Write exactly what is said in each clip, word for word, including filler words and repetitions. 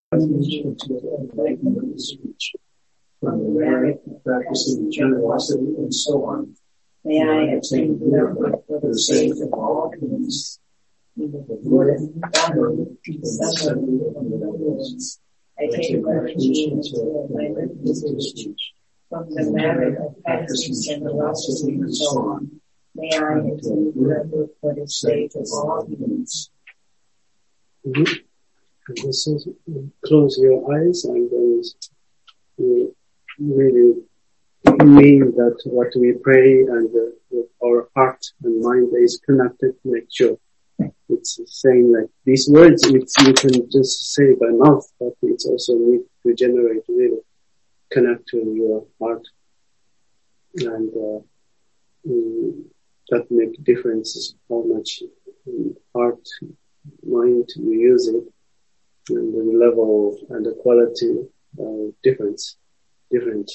attention to the enlightenment of speech, from the merit of practicing generosity and so on. May I attain miracle for the sake of all beings. The Buddha, Dhamma, the Sangha, and the others. I take refuge into the enlightenment of speech, from the merit of practicing generosity and so on. May I attain miracle for the sake of all beings. Mm-hmm. And so close your eyes and then you really mean that what we pray and uh, our heart and mind is connected. Make sure it's saying like these words which you can just say by mouth, but it's also need to generate really connect to your heart, and uh, mm, that make difference how much heart mind you use it. And the level and the quality uh, difference, different.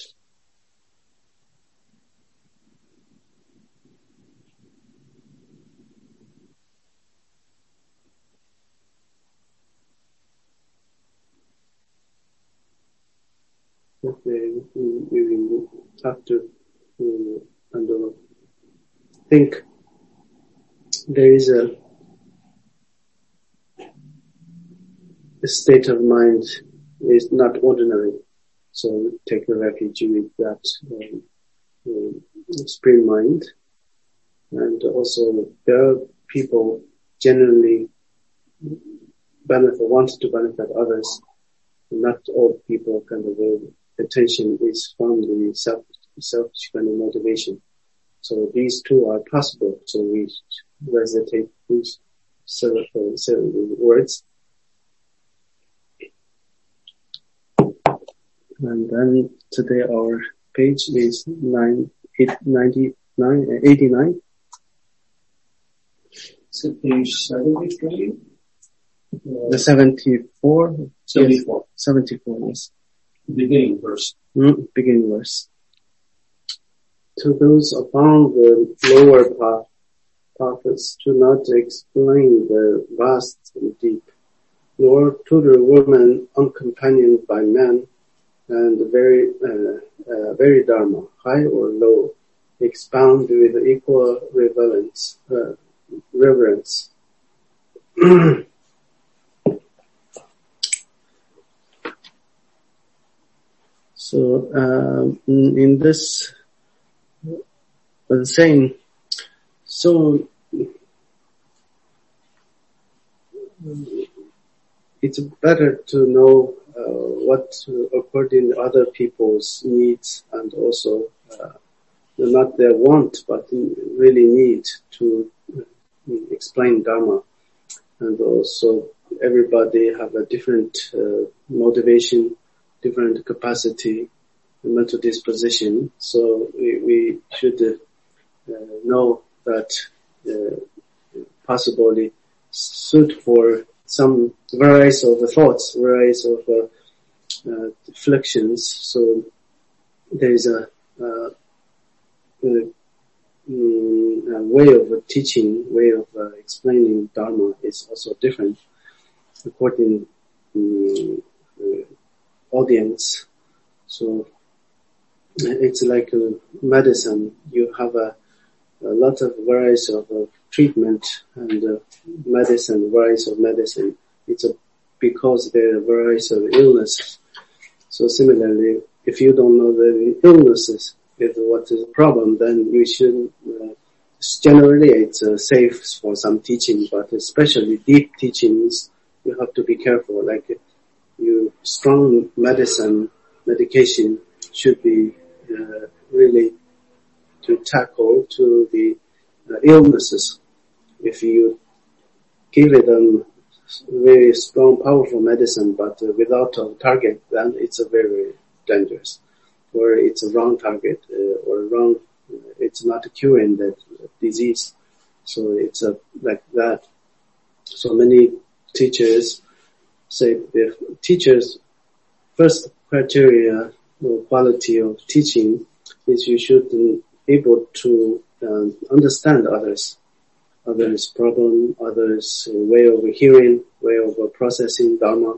Okay, we, we will have to uh, and uh, think there is a The state of mind is not ordinary, so take the refuge with that um, um, spring mind. And also, there are people generally benefit, want to benefit others. Not all people kind of uh, attention is found in self, selfish kind of motivation. So these two are possible. So we recitate these several, several words. And then today our page is nine, eight, ninety-nine, eighty-nine. So page seventy-three? Uh, the seventy-four? seventy-four. seventy-four, yes. Beginning verse. Mm, beginning verse. To those upon the lower path, prophets do not explain the vast and deep, nor to the woman uncompanioned by men, and very, uh, uh, very dharma, high or low, expound with equal reverence, uh, reverence. So, um, in this, the same, so, it's better to know Uh, what uh, according to other people's needs and also uh, not their want but really need to uh, explain Dharma, and also everybody have a different uh, motivation, different capacity, mental disposition. So we, we should uh, uh, know that uh, possibly suit for some varieties of the thoughts, varieties of uh, uh, afflictions. So there is a, uh, a, a way of teaching, way of uh, explaining Dharma is also different according to the audience. So it's like a medicine. You have a, a lot of varieties of uh, treatment and uh, medicine, varieties of medicine. It's a, because there are varieties of illnesses. So similarly, if you don't know the illnesses, if what is the problem, then you should, uh, generally it's uh, safe for some teaching, but especially deep teachings, you have to be careful. Like you, strong medicine, medication should be uh, really to tackle to the uh, illnesses. If you give it a very strong, powerful medicine, but uh, without a target, then it's a very dangerous. Or it's a wrong target, uh, or wrong, uh, it's not curing that disease. So it's a, like that. So many teachers say the teachers' first criteria or quality of teaching is you should be able to um, understand others. Others' problem, others' way of hearing, way of processing Dharma,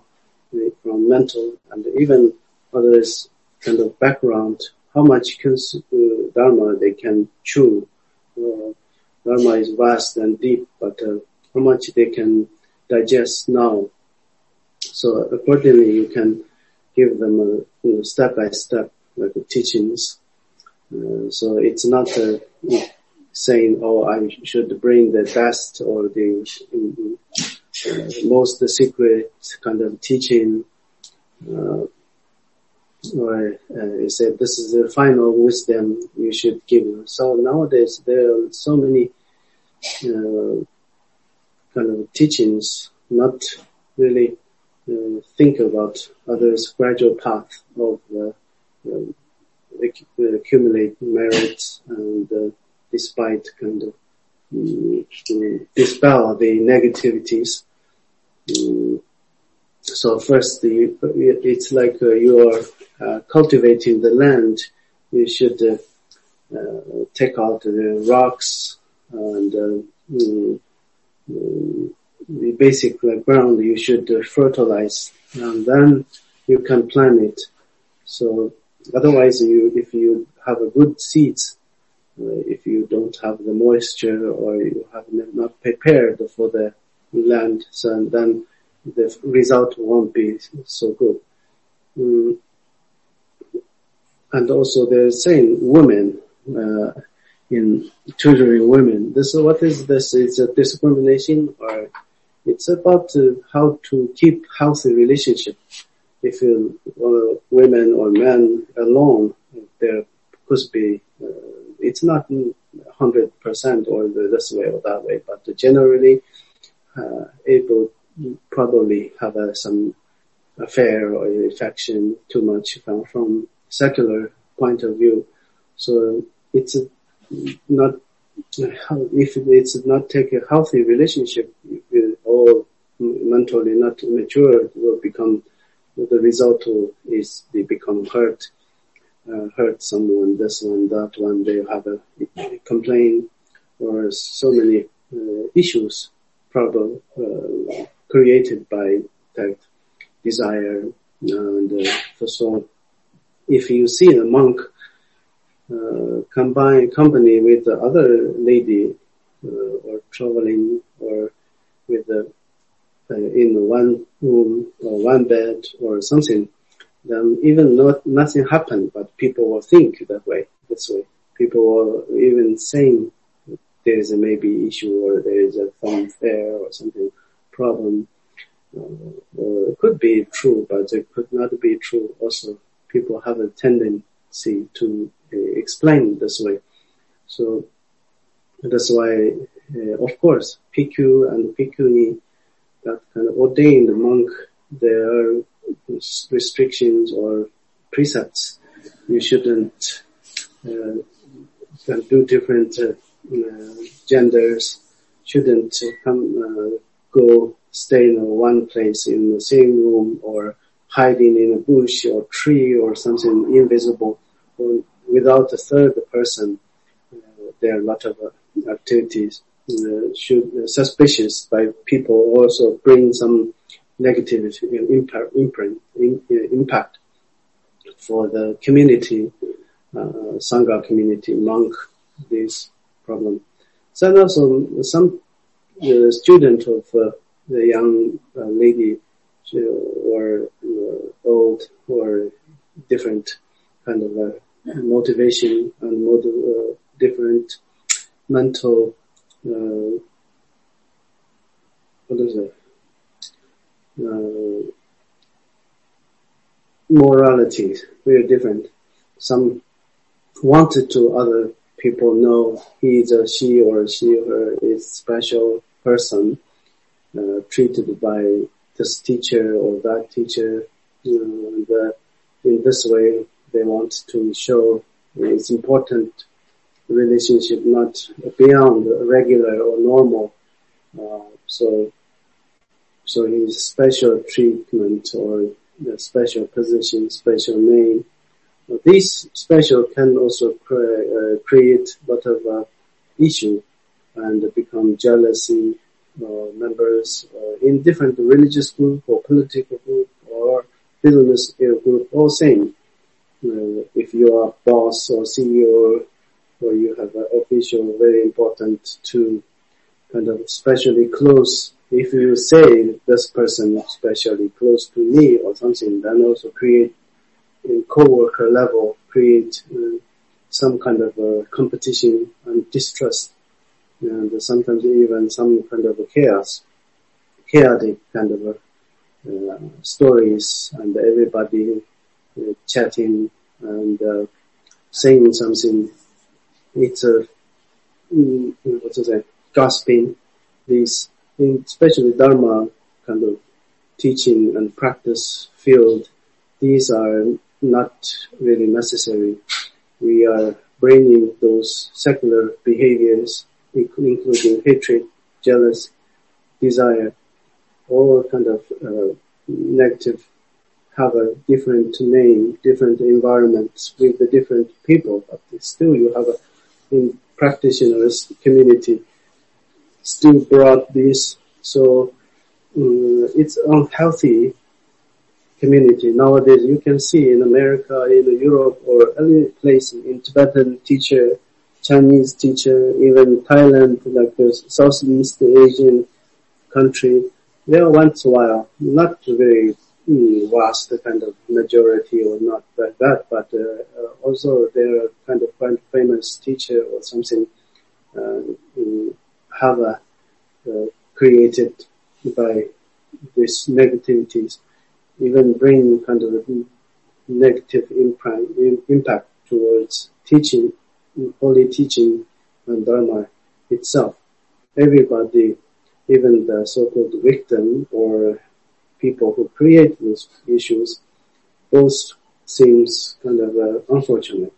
from mental and even others kind of background, how much cons- uh, Dharma they can chew. Uh, Dharma is vast and deep, but uh, how much they can digest now. So accordingly, you can give them a you know, step by step like teachings. Uh, so it's not uh, saying, "Oh, I should bring the best or the uh, most the secret kind of teaching," uh, or uh, you say this is the final wisdom you should give. So nowadays there are so many uh, kind of teachings, not really. Uh, think about others' gradual path of uh, uh, accumulate merits and uh, despite kind of um, dispel the negativities. Um, so first, the, it's like uh, you are uh, cultivating the land. You should uh, uh, take out the rocks and uh, um, um, the basic uh, ground you should uh, fertilize, and then you can plant it. So otherwise, you if you have a good seeds, uh, if you don't have the moisture or you have not prepared for the land, so then the result won't be so good. Mm. And also they're saying women, uh, in tutoring women. This what is this? It's a discrimination, or it's about uh, how to keep healthy relationship. If you, uh, women or men alone, there could be, uh, it's not one hundred percent or this way or that way, but generally, uh, it will probably have uh, some affair or affection too much from, from secular point of view. So it's not, if it's not take a healthy relationship, or mentally not mature, it will become, the result is they become hurt, uh, hurt someone, this one, that one, they have a, a complaint, or so many uh, issues, problem, uh, created by that desire. And uh, so if you see a monk uh, combine company with the other lady, uh, or traveling, or with the uh, in one room or one bed or something, then even not nothing happened, but people will think that way, this way. People will even saying there is a maybe issue, or there is a some affair or something problem. Uh, or it could be true, but it could not be true. Also, people have a tendency to uh, explain this way. So that's why, uh, of course, P Q and P Q E, that kind of ordained monk, there are restrictions or precepts. You shouldn't uh, do different uh, uh, genders, shouldn't come uh, go stay in one place in the same room, or hiding in a bush or tree or something invisible, or without a third person. Uh, there are a lot of uh, activities uh, should uh, suspicious by people also bring some negative impact, imprint, in, uh, impact for the community, uh, Sangha community, monk, this problem. So also some uh, student of uh, the young uh, lady, or uh, old, or different kind of uh, motivation and motiv- uh, different mental, uh, what is it? Uh, morality, very different. Some wanted to other people know he is a she or she or her is special person, uh, treated by this teacher or that teacher. You know, and, uh, in this way, they want to show it's important relationship, not beyond regular or normal. Uh, so, so his special treatment or the special position, special name. Uh, these special can also cre- uh, create a lot of uh, issue and become jealousy. Uh, members uh, in different religious group or political group or business group, all same. Uh, if you are boss or C E O or you have an official, very important to kind of especially close. If you say this person especially close to me or something, then also create in co-worker level, create uh, some kind of uh, competition and distrust, and sometimes even some kind of a chaos, chaotic kind of a, uh, stories, and everybody uh, chatting and uh, saying something. It's a mm, what to say, gossiping. These, especially Dharma kind of teaching and practice field, these are not really necessary. We are bringing those secular behaviors, including hatred, jealous, desire, all kind of uh, negative, have a different name, different environments with the different people, but still you have a in practitioners community still brought this. So um, it's unhealthy community nowadays. You can see in America, in Europe, or any place in Tibetan teacher, Chinese teacher, even Thailand, like the Southeast Asian country, there once in a while, not very mm, vast kind of majority or not like that, but uh, uh, also there are kind of quite famous teacher or something uh, have a, uh, created by these negativities, even bring kind of a negative impact, impact towards teaching, holy teaching and Dharma itself. Everybody, even the so-called victim or people who create these issues, both seems kind of uh, unfortunate.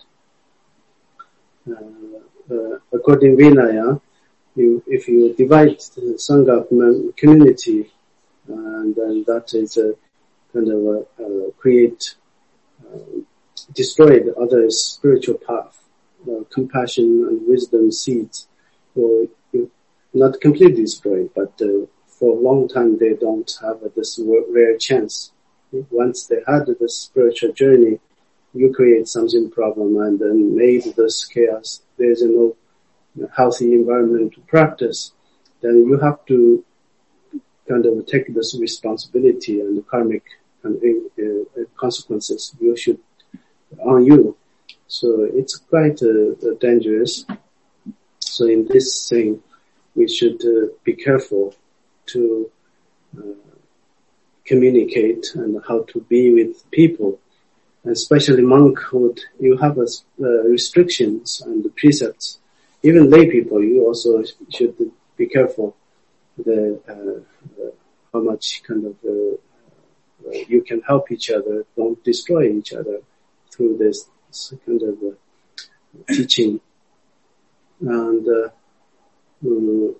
Uh, uh, according to Vinaya, you, if you divide the Sangha community, and then that is a kind of a, uh, create, uh, destroy the other spiritual path, uh, compassion and wisdom seeds, or not completely destroyed, but uh, for a long time they don't have uh, this rare chance. Once they had this spiritual journey, you create something problem and then made this chaos. There's no healthy environment to practice. Then you have to kind of take this responsibility and the karmic and, uh, consequences you should on you. So it's quite uh, dangerous. So in this thing, we should uh, be careful to uh, communicate and how to be with people, especially monkhood. You have a, uh, restrictions and precepts. Even lay people, you also should be careful the uh, uh, how much kind of uh, uh, you can help each other. Don't destroy each other through this, this kind of uh, teaching. And uh, um,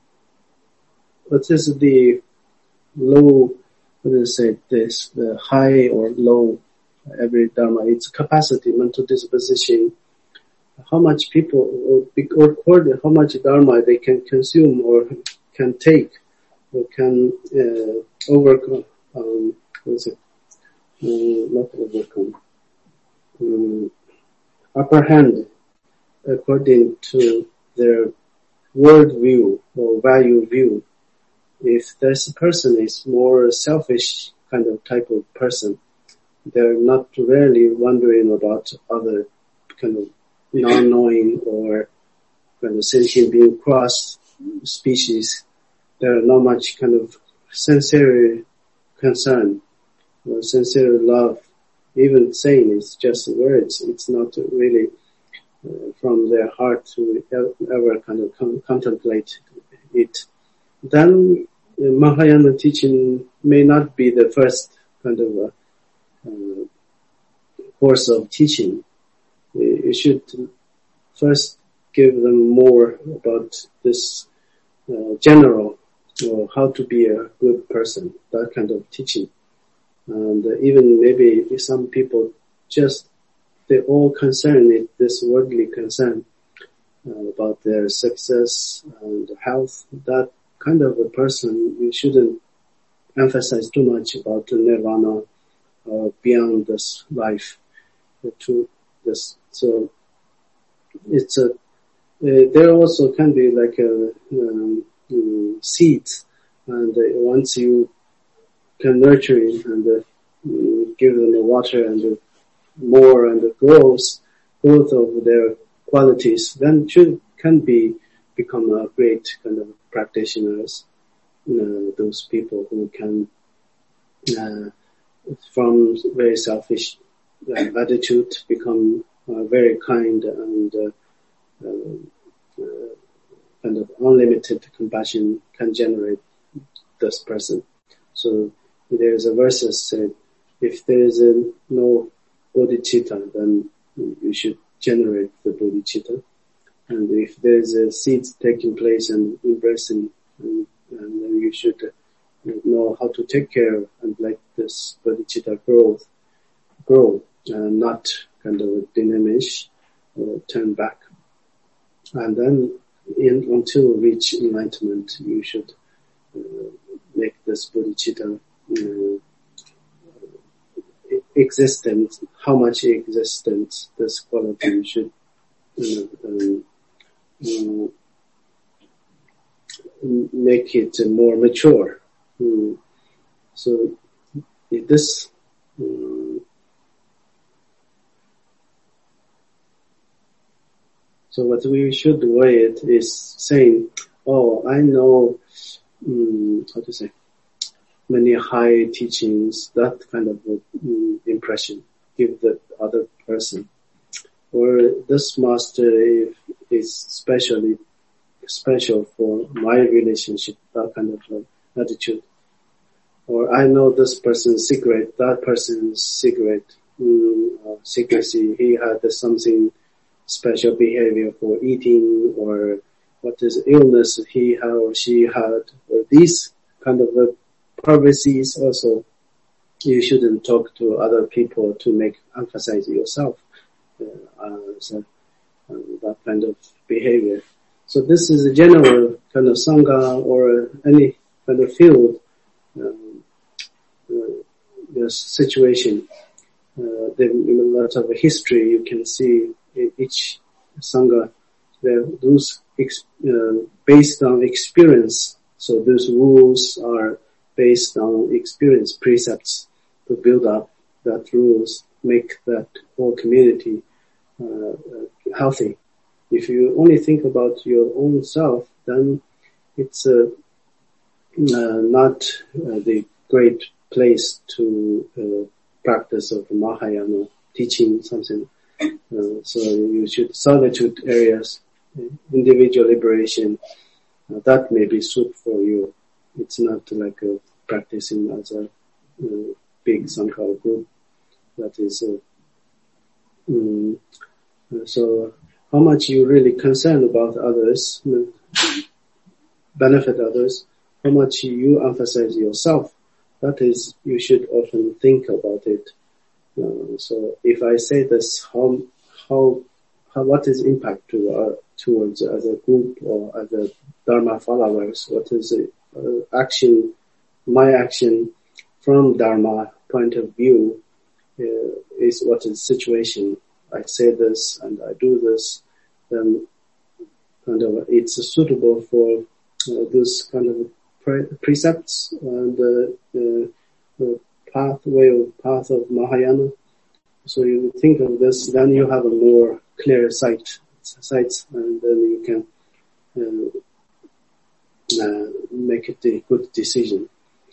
what is the low, what do you say, this, the high or low, every Dharma, it's capacity, mental disposition, how much people, or, or how much Dharma they can consume or can take, or can uh, overcome, um, what is it, um, not overcome, um, upper hand according to their world view or value view. If this person is more selfish kind of type of person, they're not really wondering about other kind of non-knowing or kind of sentient being cross species. There are not much kind of sincere concern or sincere love. Even saying it's just words, it's not really uh, from their heart to ever kind of con- contemplate it. Then uh, Mahayana teaching may not be the first kind of a, uh, course of teaching. You should first give them more about this uh, general, or how to be a good person, that kind of teaching. And uh, even maybe some people just, they all concern with this worldly concern uh, about their success and health. That kind of a person, you shouldn't emphasize too much about nirvana uh, beyond this life to this. So it's a, uh, there also can be like a, um, um, seeds, and uh, once you can nurture it and uh, give them the water and the more and the growth, growth of their qualities, then should can be become a great kind of practitioners. You know, those people who can, uh, from very selfish uh, attitude, become uh, very kind and uh, uh, uh, kind of unlimited compassion can generate this person. So there's a verse that said, if there is a, no bodhicitta, then you should generate the bodhicitta. And if there's a seed taking place and embracing, and, and then you should know how to take care and let this bodhicitta grow, grow, and not kind of diminish or turn back. And then in, until reach enlightenment, you should uh, make this bodhicitta uh, existent, how much existent this quality should you know, um, um, make it more mature. Um, so this um, so what we should weigh it is saying, oh, I know um, how to say many high teachings, that kind of um, impression give the other person. Or this master is specially special for my relationship, that kind of uh, attitude. Or I know this person's secret, that person's secret, um, uh, secrecy, he had something special behavior for eating, or what is illness he had or she had, or these kind of uh, privacies also. You shouldn't talk to other people to make emphasize yourself. Uh, uh, so, uh, that kind of behavior. So this is a general kind of sangha or any kind of field, um, uh, the situation. Uh, there in a lot of history you can see in each sangha, there those ex, uh, based on experience. So those rules are based on experience, precepts to build up that rules, make that whole community Uh, uh, healthy. If you only think about your own self, then it's uh, uh, not uh, the great place to uh, practice of Mahayana teaching something. Uh, so you should solitude areas, individual liberation. Uh, that may be suit for you. It's not like uh, practicing as a uh, big Sangha group. That is. Uh, mm, So how much you really concerned about others, benefit others, how much you emphasize yourself, that is, you should often think about it. Uh, so if I say this, how, how, how, what is impact to, uh, towards as a group or as a Dharma followers? What is the uh, action, my action from Dharma point of view, uh, is what is situation. I say this and I do this, then kind of it's suitable for uh, this kind of pre- precepts and uh, uh, the pathway or path of Mahayana. So you think of this, then you have a more clear sight, sight, and then you can uh, uh, make it a good decision.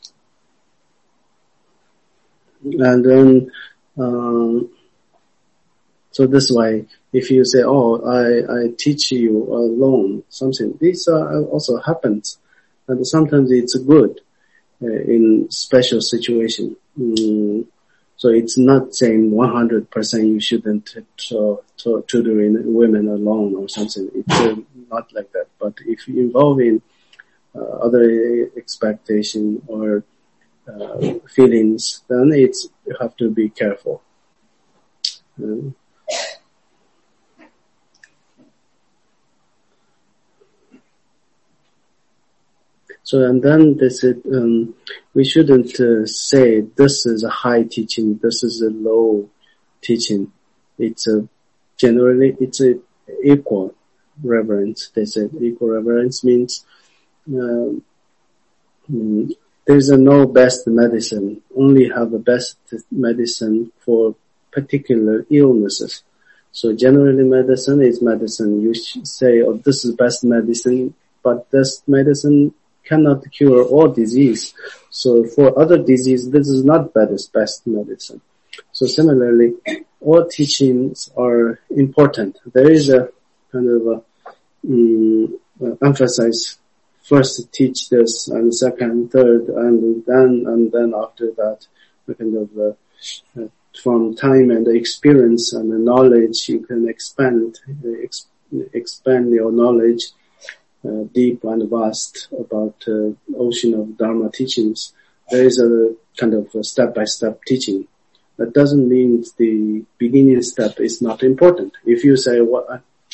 And then. Um, So this way, if you say, oh, I, I teach you alone, something, this uh, also happens. And sometimes it's good uh, in special situation. Mm, so it's not saying one hundred percent you shouldn't to, to, tutoring women alone or something. It's uh, not like that. But if you involve in uh, other expectation or uh, feelings, then it's, you have to be careful. Uh, So, and then they said, um, we shouldn't uh, say this is a high teaching, this is a low teaching. It's a, generally, it's a equal reverence. They said equal reverence means, um, mm, there's a no best medicine, only have a best medicine for particular illnesses. So generally medicine is medicine. You should say, oh, this is best medicine, but this medicine cannot cure all disease. So for other disease, this is not best, best medicine. So similarly, all teachings are important. There is a kind of a, um, uh, emphasis. First teach this, and second, third, and then, and then after that, a kind of, uh, uh, from time and experience and the knowledge, you can expand, ex- expand your knowledge, uh, deep and vast about, uh, ocean of Dharma teachings. There is a kind of a step-by-step teaching. That doesn't mean the beginning step is not important. If you say, what,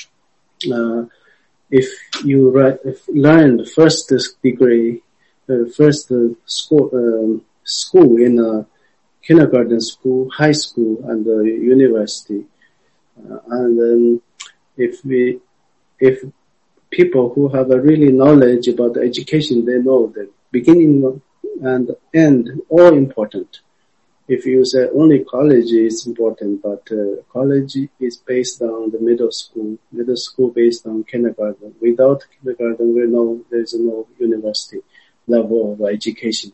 uh, if you write, if learn the first degree, uh, first uh, school, um, school in a kindergarten school, high school, and uh, university, uh, and then if we, if people who have a really knowledge about education, they know that beginning and end all important. If you say only college is important, but uh, college is based on the middle school, middle school based on kindergarten. Without kindergarten, we know there is no university level of education.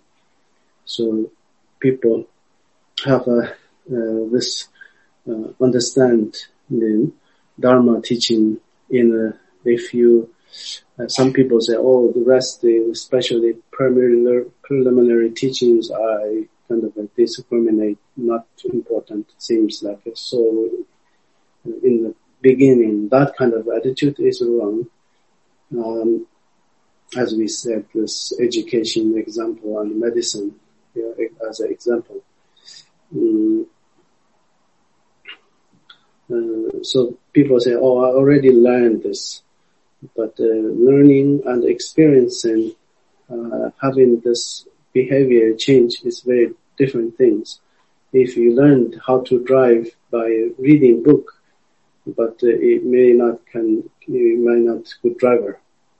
So people have a, uh, this uh, understand the Dharma teaching in a, if you, uh, some people say, oh, the rest, especially preliminary, preliminary teachings are kind of like discriminate, not important, seems like it. So in the beginning, that kind of attitude is wrong. Um, as we said, this education example and medicine, you know, as an example. Um, uh, so people say, oh, I already learned this. But uh, learning and experiencing, uh, having this behavior change is very different things. If you learned how to drive by reading book, but uh, it may not can, you may not good driver.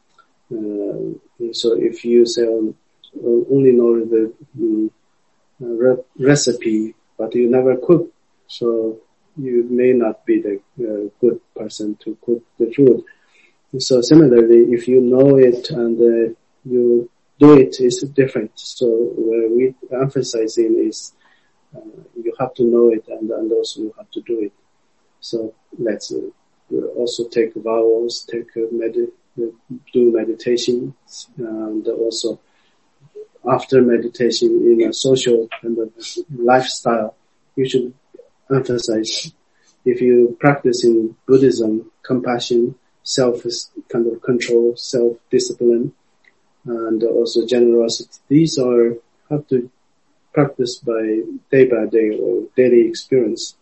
Uh, so if you say um, only know the um, re- recipe, but you never cook, so you may not be the uh, good person to cook the food. So similarly, if you know it and uh, you do it, is different. So where we emphasizing is uh, you have to know it and, and also you have to do it. So let's uh, also take vowels, take uh, med- do meditation, and also after meditation in a social kind of lifestyle, you should emphasize. If you practice in Buddhism, compassion, self kind of control, self-discipline, and also generosity. These are have to practice by day by day or daily experience.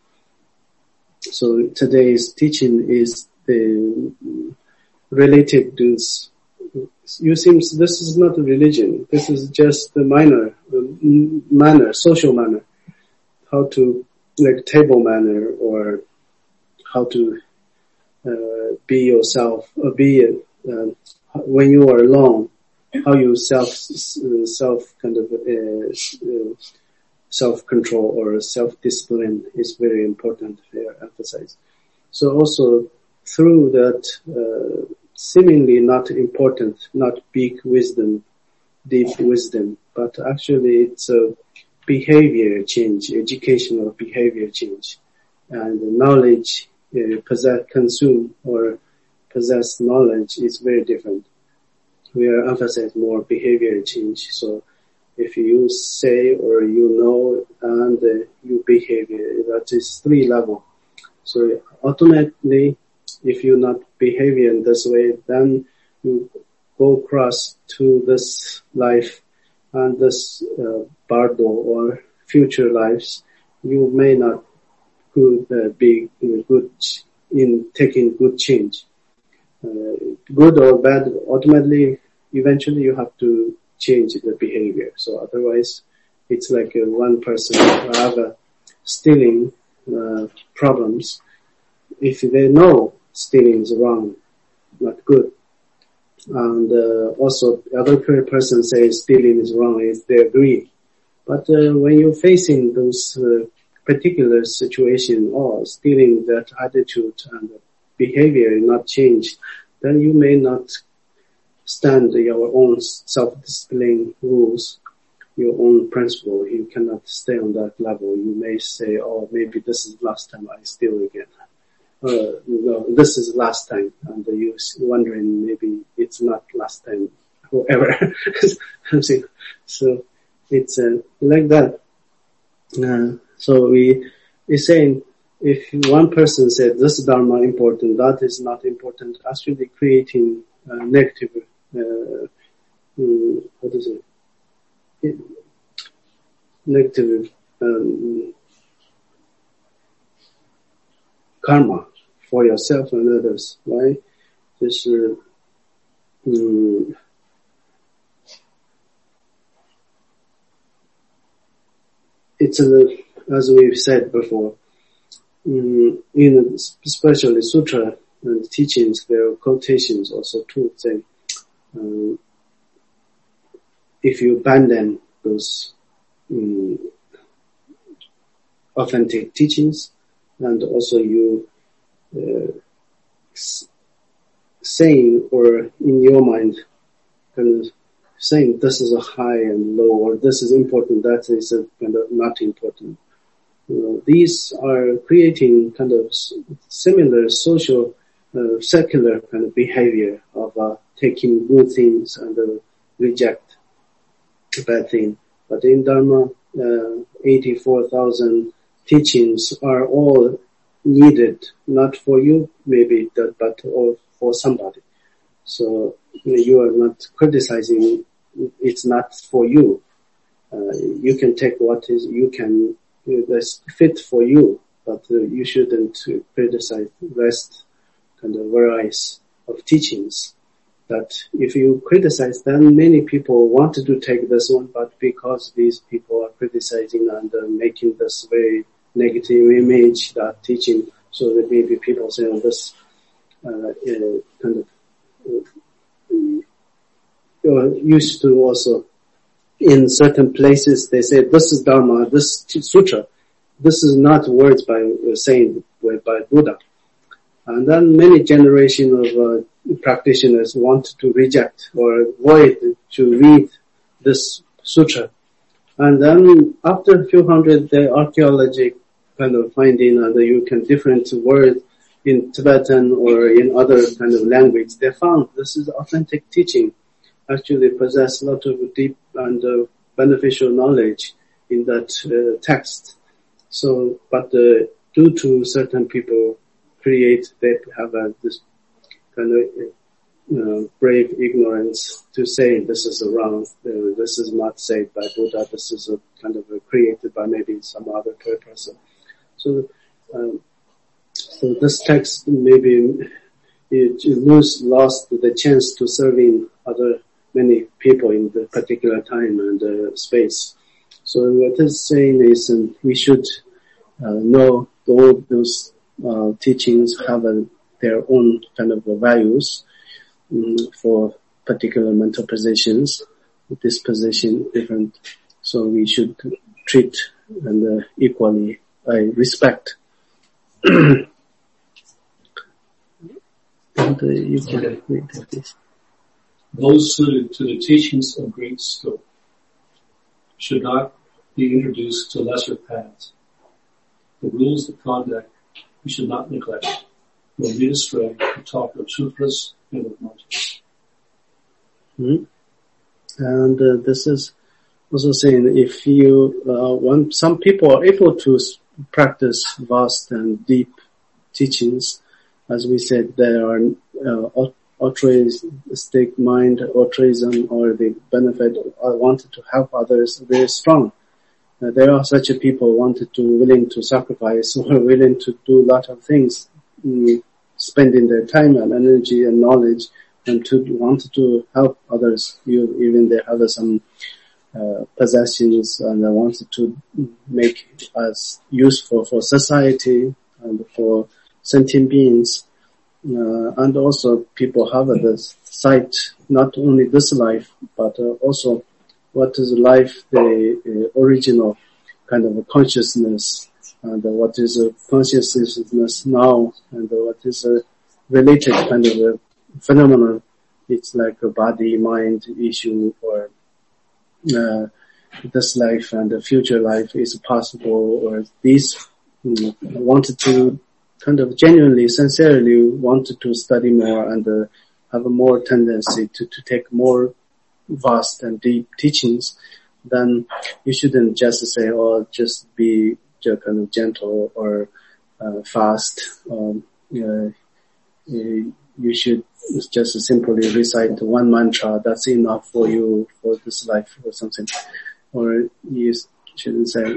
So today's teaching is the related to this. You seem this is not a religion. This is just the minor manner, social manner. How to like table manner or how to uh, be yourself or be uh, when you are alone. How you self, uh, self kind of, uh, uh, self-control or self-discipline is very important here, emphasize. So also through that, uh, seemingly not important, not big wisdom, deep wisdom, but actually it's a behavior change, educational behavior change, and knowledge, uh, possess, consume or possess knowledge is very different. We are emphasizing more behavior change. So if you say or you know and uh, you behave, that is three level. So ultimately, if you not behave in this way, then you go across to this life and this uh, bardo or future lives. You may not could uh, be good in taking good change. Uh, good or bad, ultimately, eventually you have to change the behavior. So otherwise, it's like uh, one person who have a stealing uh, problems. If they know stealing is wrong, not good, and uh, also the other person says stealing is wrong, if they agree. But uh, when you're facing those uh, particular situation or stealing, that attitude and behavior not changed, then you may not stand your own self-discipline rules, your own principle. You cannot stay on that level. You may say, oh, maybe this is last time I steal again. Uh, no, this is last time. And you're wondering maybe it's not last time, whoever. So it's uh, like that. Uh, so we, we're saying, if one person said this Dharma important, that is not important, actually creating uh, negative, uh, um, what is it? Negative um, karma for yourself and others, right? This, uh, um, it's a, as we've said before, um, in especially sutra and teachings, there are quotations also too saying, um, if you abandon those um, authentic teachings, and also you uh, saying or in your mind kind of saying this is a high and low, or this is important, that is a kind of not important. You know, these are creating kind of similar social, uh, secular kind of behavior of uh, taking good things and uh, reject bad thing. But in Dharma, uh, eighty-four thousand teachings are all needed, not for you maybe, but for somebody. So you are not criticizing, it's not for you. Uh, you can take what is, you can, that's fit for you, but uh, you shouldn't criticize the rest kind of varieties of teachings. That if you criticize, then many people wanted to take this one, but because these people are criticizing and uh, making this very negative image, that teaching, so that maybe people say, oh, this uh, uh, kind of uh, you're used to also in certain places they say this is Dharma, this sutra, this is not words by uh, saying by Buddha, and then many generation of uh, practitioners want to reject or avoid to read this sutra. And then after a few hundred, the archaeology kind of finding and uh, you can different words in Tibetan or in other kind of language, they found this is authentic teaching, actually possess a lot of deep and uh, beneficial knowledge in that uh, text. So, but uh, due to certain people create, they have a, this kind of uh, brave ignorance to say this is wrong, uh, this is not said by Buddha, this is a kind of a created by maybe some other person. So, um, so this text maybe it lose lost the chance to serving other many people in the particular time and uh, space. So what it's saying is um, we should uh, know all those uh, teachings have a, their own kind of values um, for particular mental positions, disposition different. So we should treat and uh, equally uh, respect. And uh, you can okay. read this. Those suited to the teachings of great scope should not be introduced to lesser paths. The rules of conduct we should not neglect, nor lead astray to talk of sutras and of mantras. Mm-hmm. And uh, this is also saying if you uh, want, some people are able to practice vast and deep teachings, as we said, there are uh, altruistic mind, altruism, or the benefit, I wanted to help others, very strong. Uh, there are such a people wanted to, willing to sacrifice or willing to do a lot of things, mm, spending their time and energy and knowledge and to want to help others. You, even they have some uh, possessions and they wanted to make us useful for society and for sentient beings. Uh, and also people have the sight, not only this life, but uh, also what is life, the uh, original kind of a consciousness, and uh, what is a consciousness now, and uh, what is a related kind of a phenomenon. It's like a body-mind issue, or uh, this life and the future life is possible, or these you know, wanted to kind of genuinely, sincerely wanted to study more and uh, have a more tendency to, to take more vast and deep teachings, then you shouldn't just say, oh, just be just kind of gentle or uh, fast. Um, uh, you should just simply recite one mantra. That's enough for you for this life or something. Or you shouldn't say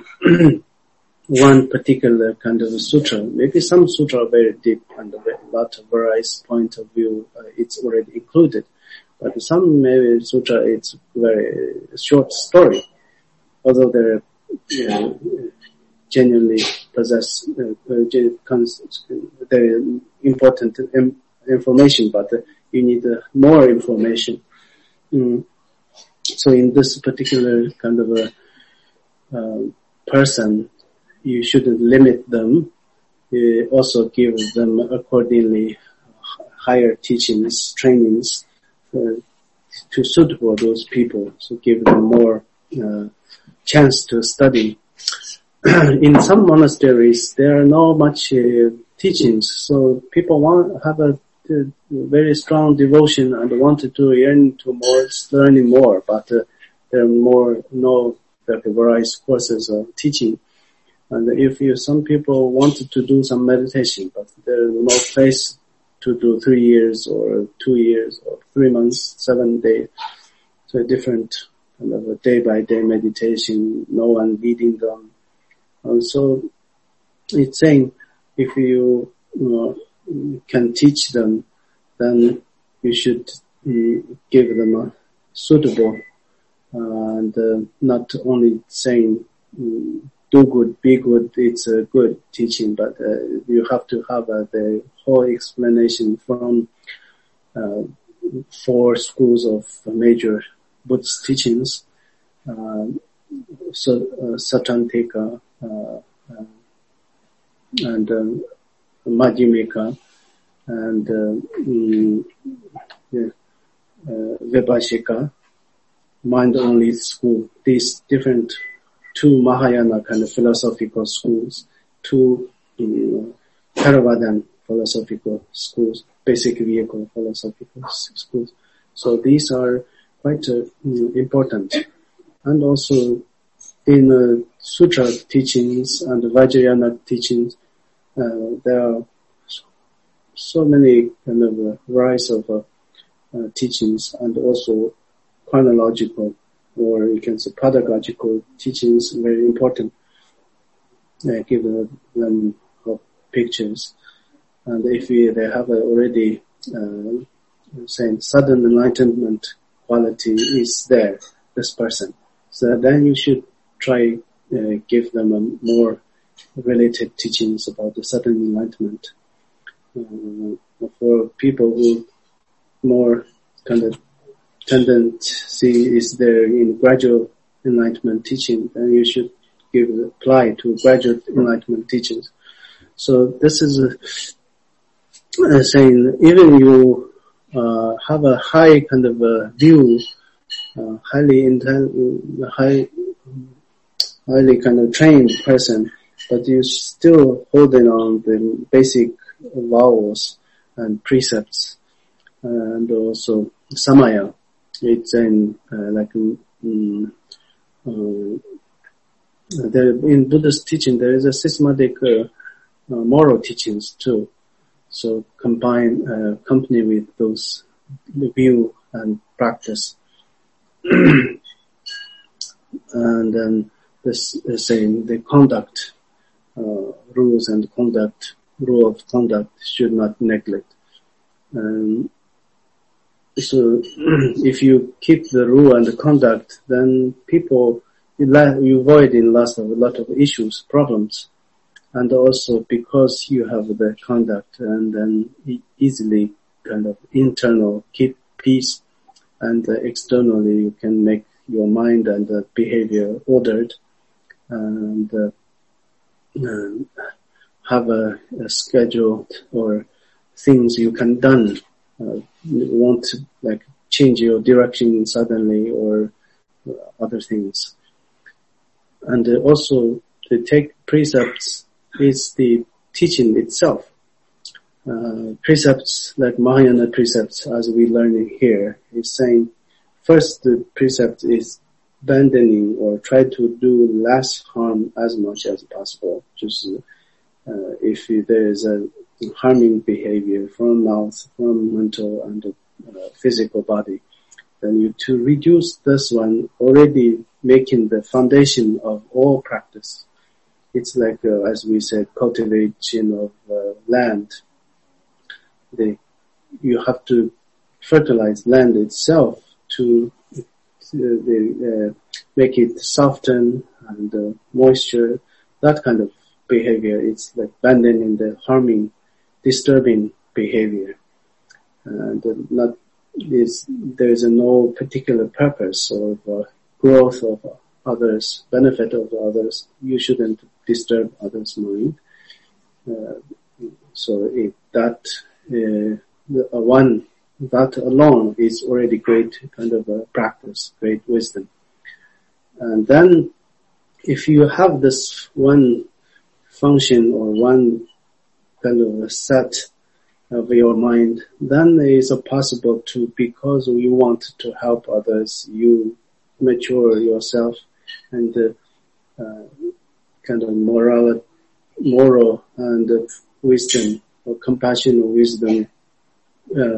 one particular kind of a sutra. Maybe some sutra are very deep and a lot of various point of view uh, it's already included. But some maybe sutra it's very short story, although they're you know, genuinely possess uh, they're important information, but uh, you need uh, more information. Mm. So in this particular kind of a uh, person, you shouldn't limit them. You also give them accordingly higher teachings, trainings uh, to suit for those people. So give them more uh, chance to study. In some monasteries, there are not much uh, teachings, so people want have a, a very strong devotion and wanted to learn to more, learning more, but uh, there are more no like various courses of teaching. And if you, some people wanted to do some meditation, but there is no place to do three years or two years or three months, seven days. So a different kind of a day by day meditation, no one leading them. And so it's saying if you, you know, can teach them, then you should uh, give them a suitable uh, and uh, not only saying um, do good, be good, it's a good teaching, but uh, you have to have uh, the whole explanation from uh, four schools of major Buddhist teachings, uh, so, uh, Satantika, uh, uh, and um, Madhyamika, and uh, um, yeah, uh, Vibhashika, mind-only school. These different two Mahayana kind of philosophical schools, two um, Theravadan philosophical schools, basic vehicle philosophical schools. So these are quite uh, important. And also in uh, sutra teachings and Vajrayana teachings, uh, there are so many kind of uh, rise of uh, uh, teachings, and also chronological, or you can say pedagogical teachings, very important. I give them uh, pictures, and if we, they have already uh, saying sudden enlightenment quality is there, this person, so then you should try uh, give them a more related teachings about the sudden enlightenment. Uh, for people who more kind of tendency is there in gradual enlightenment teaching, then you should give apply to graduate enlightenment teachings. So this is a, a saying, even you uh, have a high kind of a view, uh, highly inten- high, highly kind of trained person, but you still holding on the basic vowels and precepts, and also samaya. It's in uh, like um, uh, there, in Buddhist teaching there is a systematic uh, uh, moral teachings too. So combine, uh, accompany with those view and practice. And then this is saying the conduct, uh, rules and conduct, rule of conduct should not neglect. Um, so if you keep the rule and the conduct, then people, you avoid in lots of a lot of issues, problems. And also because you have the conduct and then easily kind of internal keep peace, and uh, externally you can make your mind and the behavior ordered, and uh, uh, have a, a schedule or things you can done. Uh, want to like change your direction suddenly or other things. And uh, also to take precepts is the teaching itself. Uh, precepts like Mahayana precepts, as we learn here, is saying first the precept is abandoning or try to do less harm as much as possible. Just uh, if there is a harming behavior from mouth, from mental and uh, physical body, then you to reduce this one already making the foundation of all practice. It's like, uh, as we said, cultivation of uh, land. They, you have to fertilize land itself to uh, the, uh, make it soften and uh, moisture, that kind of behavior. It's like abandoning the harming, disturbing behavior. And uh, not is there is no particular purpose of uh, growth of others, benefit of others. You shouldn't disturb others' mind. Uh, so if that uh, the, uh, one that alone is already great kind of a practice, great wisdom. And then if you have this one function or one kind of a set of your mind, then it is possible to, because you want to help others, you mature yourself and uh, uh, kind of moral, moral and uh, wisdom or compassion or wisdom, uh,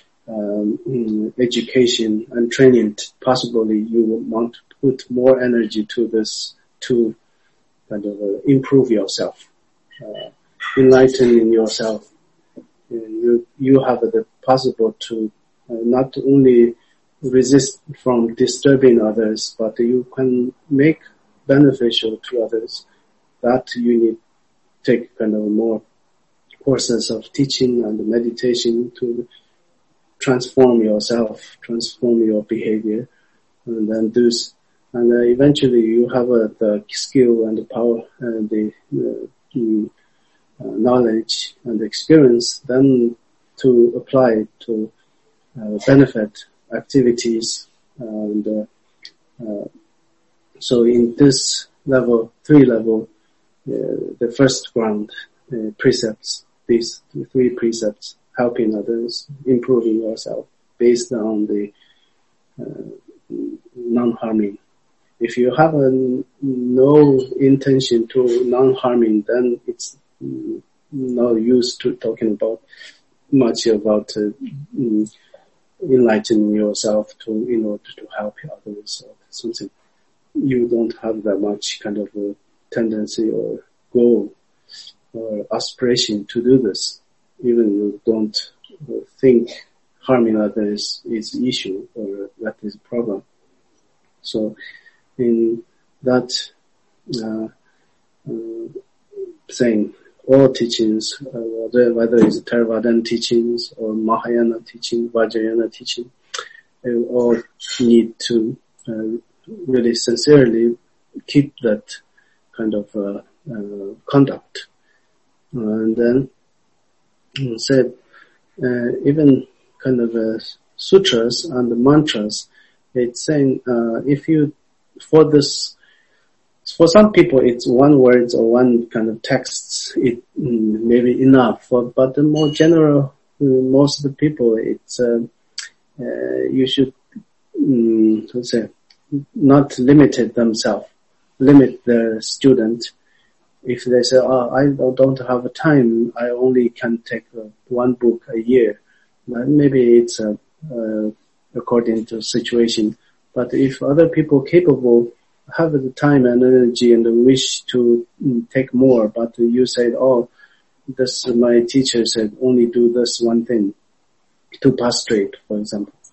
um, education and training. Possibly you will want to put more energy to this to kind of uh, improve yourself, uh, enlighten yourself. You, you have the possible to uh, not only resist from disturbing others, but you can make beneficial to others. That you need to take kind of more courses of teaching and meditation to transform yourself, transform your behavior, and then do, and uh, eventually you have uh, the skill and the power and the, uh, the Uh, knowledge and experience, then to apply to uh, benefit activities. And uh, uh, so in this level, three level, uh, the first ground uh, precepts, these three precepts, helping others, improving yourself, based on the uh, non-harming. If you have a, no intention to non-harming, then it's no use to talking about much about uh, enlightening yourself to in order to help others or something. You don't have that much kind of a tendency or goal or aspiration to do this. Even you don't think harming others is an issue or that is a problem. So in that uh, uh, saying, all teachings, uh, whether, whether it's Theravadan teachings or Mahayana teaching, Vajrayana teaching, they all need to uh, really sincerely keep that kind of uh, uh, conduct. And then said uh, even kind of uh, sutras and the mantras, it's saying uh, if you for this. For some people, it's one word or one kind of text. It mm, may be enough. For, but the more general, uh, most of the people, it's uh, uh, you should, um, let's say, not limit it themselves. Limit the student. If they say, "Oh, I don't have time. I only can take uh, one book a year," then maybe it's uh, uh, according to situation. But if other people capable have the time and energy and the wish to mm, take more, but you said, oh, this, my teacher said, only do this one thing, to prostrate, for example.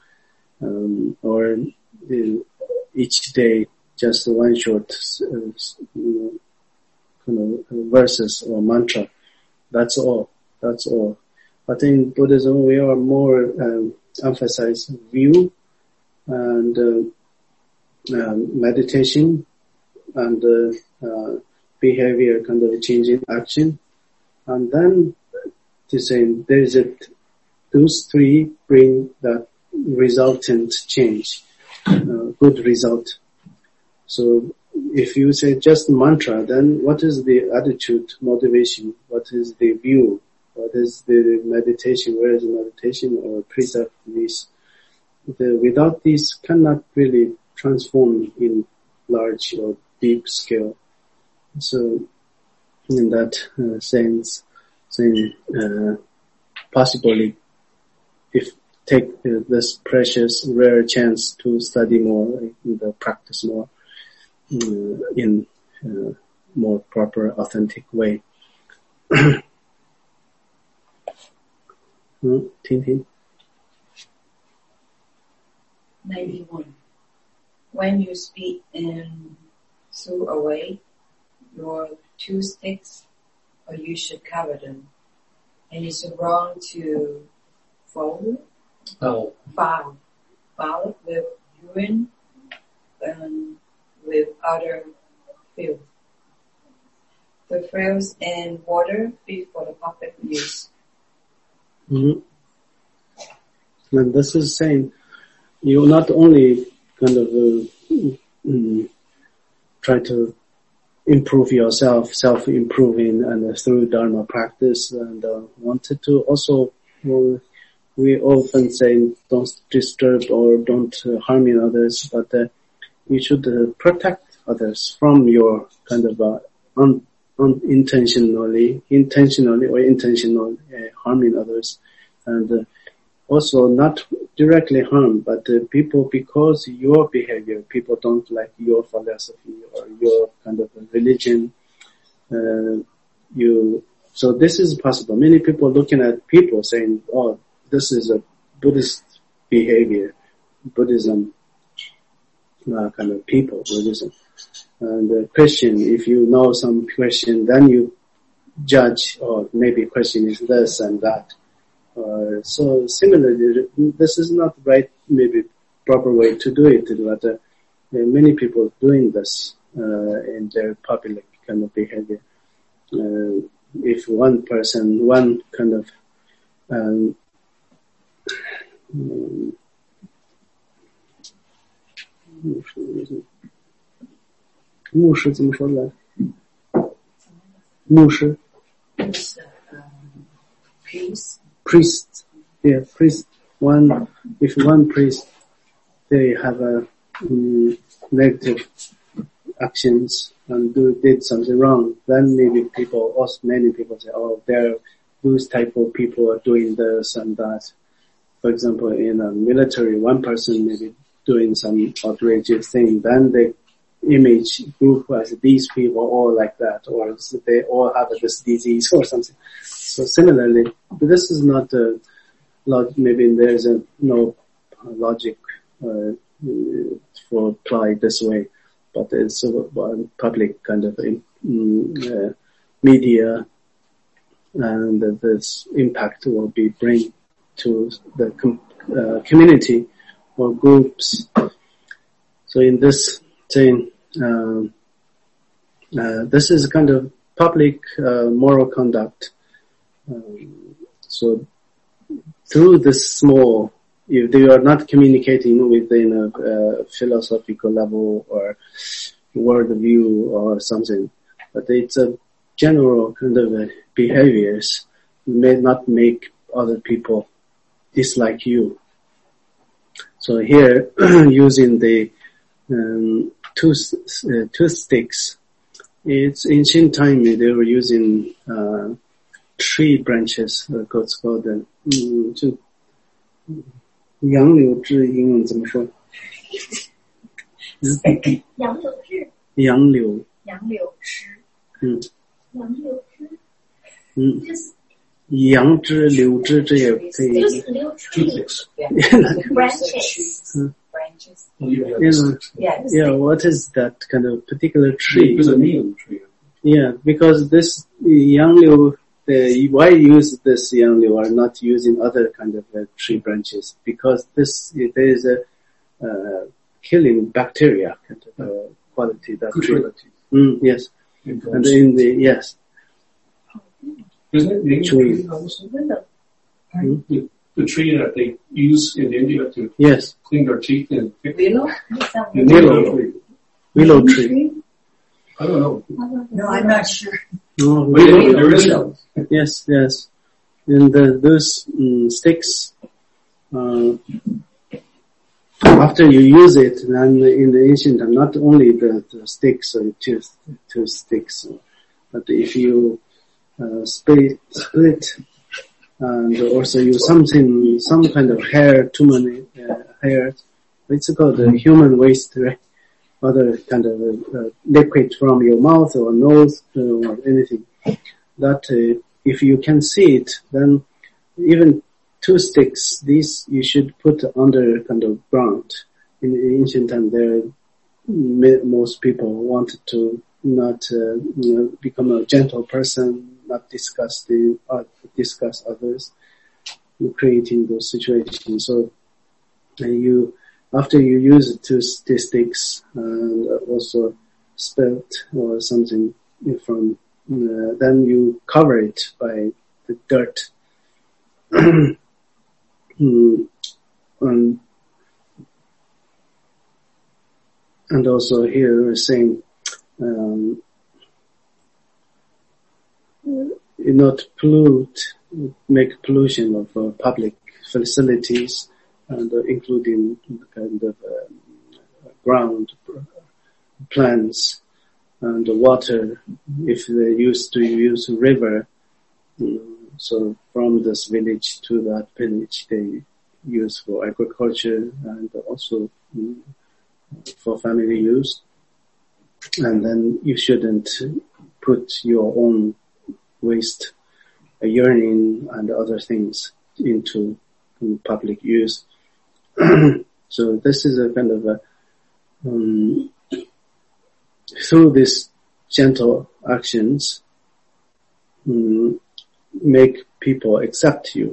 um, or uh, each day just one short uh, kind of verses or mantra. That's all. That's all. But in Buddhism, we are more um, emphasize view and uh, um, meditation and uh, uh, behavior kind of changing action. And then to say there is a, those three bring that resultant change, uh, good result. So if you say just mantra, then what is the attitude, motivation? What is the view? What is the meditation? Where is the meditation or precept? These, the, without these, cannot really transform in large or deep scale. So, in that uh, sense, saying uh, possibly, if take uh, this precious, rare chance to study more, uh, practice more uh, in uh, more proper, authentic way. 嗯，听听。 ninety-one. When you speak and throw away your two sticks, or you should cover them. And it's wrong to foul, Oh. foul, foul with urine and with other filth. The frills and water fit for the public use. Mm-hmm. And this is saying you not only kind of uh, mm, try to improve yourself, self-improving, and uh, through Dharma practice, and uh, wanted to also, uh, we often say don't disturb or don't uh, harm in others, but uh, you should uh, protect others from your kind of uh, un- unintentionally, intentionally or intentional uh, harming others, and uh, also not directly harm, but uh, people, because your behavior, people don't like your philosophy or your kind of religion, uh, you, so this is possible. Many people looking at people saying, oh, this is a Buddhist behavior, Buddhism, uh, kind of people, Buddhism. And uh, Christian, if you know some Christian, then you judge, or maybe Christian is this and that. Uh, so similarly, this is not the right, maybe proper way to do it, but uh, many people doing this uh, in their public kind of behavior. Uh, if one person, one kind of um, um, 牧师怎么说来？牧师 Priest. Priest, yeah, priest. One, if one priest, they have a um, negative actions and do did something wrong, then maybe people, also many people say, oh, there, those type of people are doing this and that. For example, in a military, one person maybe doing some outrageous thing, then they image group as these people all like that, or they all have this disease or something. So similarly, this is not a log, maybe there's a no logic uh, for apply this way, but it's a public kind of uh, media, and this impact will be bring to the com- uh, community or groups. So in this thing, um, uh, this is kind of public uh, moral conduct. Um, so through this small, if they are not communicating within a, a philosophical level or world view or something, but it's a general kind of a behaviors may not make other people dislike you. So here, using the um, two uh, two sticks, it's ancient time they were using uh, tree branches. Uh, it's called the um, 就杨柳枝，英文怎么说？ 杨柳枝。 杨柳。 杨柳枝。 嗯。 杨柳枝。 嗯。 Just 杨枝、柳枝这也可以。 Toothpicks. Branches. Branches. Oh, yeah, yeah, Yeah. Yeah. Yeah, what is that kind of particular tree? There's a neem tree. Yeah, because this Yangliu, the, why use this Yangliu or not using other kind of uh, tree branches? Because this, there is a uh, killing bacteria kind of uh, quality that Good tree. fertility. Mm, yes, In and in the, yes, Isn't it neem Tree. tree also? Hmm? The, the tree that they use in India to yes, clean their teeth and pick Willow? the Willow. neem tree. willow tree. I don't know. No, I'm not sure. Oh, But anyway, willow. there is some. Yes, yes. And the, those um, sticks, uh, after you use it, then in the ancient time, not only the, the sticks or two, two sticks, but if you uh, split, split, and also use something, some kind of hair, too many uh, hair, it's called uh, human waste, right? Other kind of uh, liquid from your mouth or nose uh, or anything. That uh, if you can see it, then even two sticks, these you should put under kind of ground. In the ancient time, there most people wanted to not uh, you know, become a gentle person, not discuss the uh, discuss others, creating those situations. So uh, you. After you use it to sticks and also spelt or something from, uh, then you cover it by the dirt. mm, and, and also here we're saying, um, not pollute, make pollution of uh, public facilities, and uh, including kind of uh, ground plants and the water. If they used to use a river, um, so from this village to that village, they use for agriculture and also um, for family use. And then you shouldn't put your own waste, uh, urine and other things into um, public use. So this is a kind of a, um, through these gentle actions, um, make people accept you.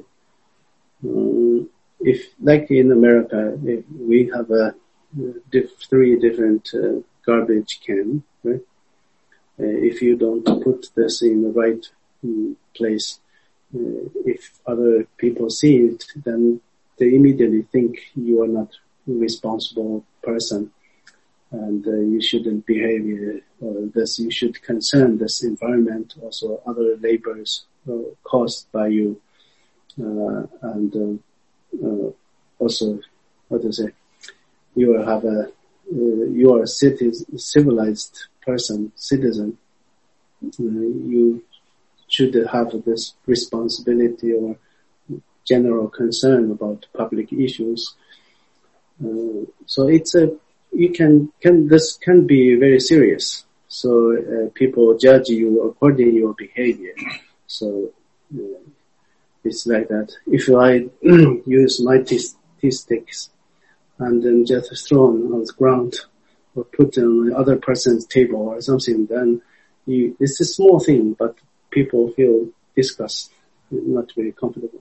Um, if, like in America, if we have a, diff, three different uh, garbage can, right? Uh, if you don't put this in the right um, place, uh, if other people see it, then they immediately think you are not a responsible person, and uh, you shouldn't behave uh, or this. You should concern this environment, also other labors uh, caused by you, uh, and uh, uh, also what to say, you have a uh, you are a citizen, civilized person, citizen. Uh, you should have this responsibility or general concern about public issues. Uh, so it's a, you can, can, this can be very serious. So uh, people judge you according to your behavior. So uh, it's like that. If I use my tea, tea sticks and then just throw them on the ground or put them on the other person's table or something, then you, it's a small thing, but people feel disgust, not very comfortable.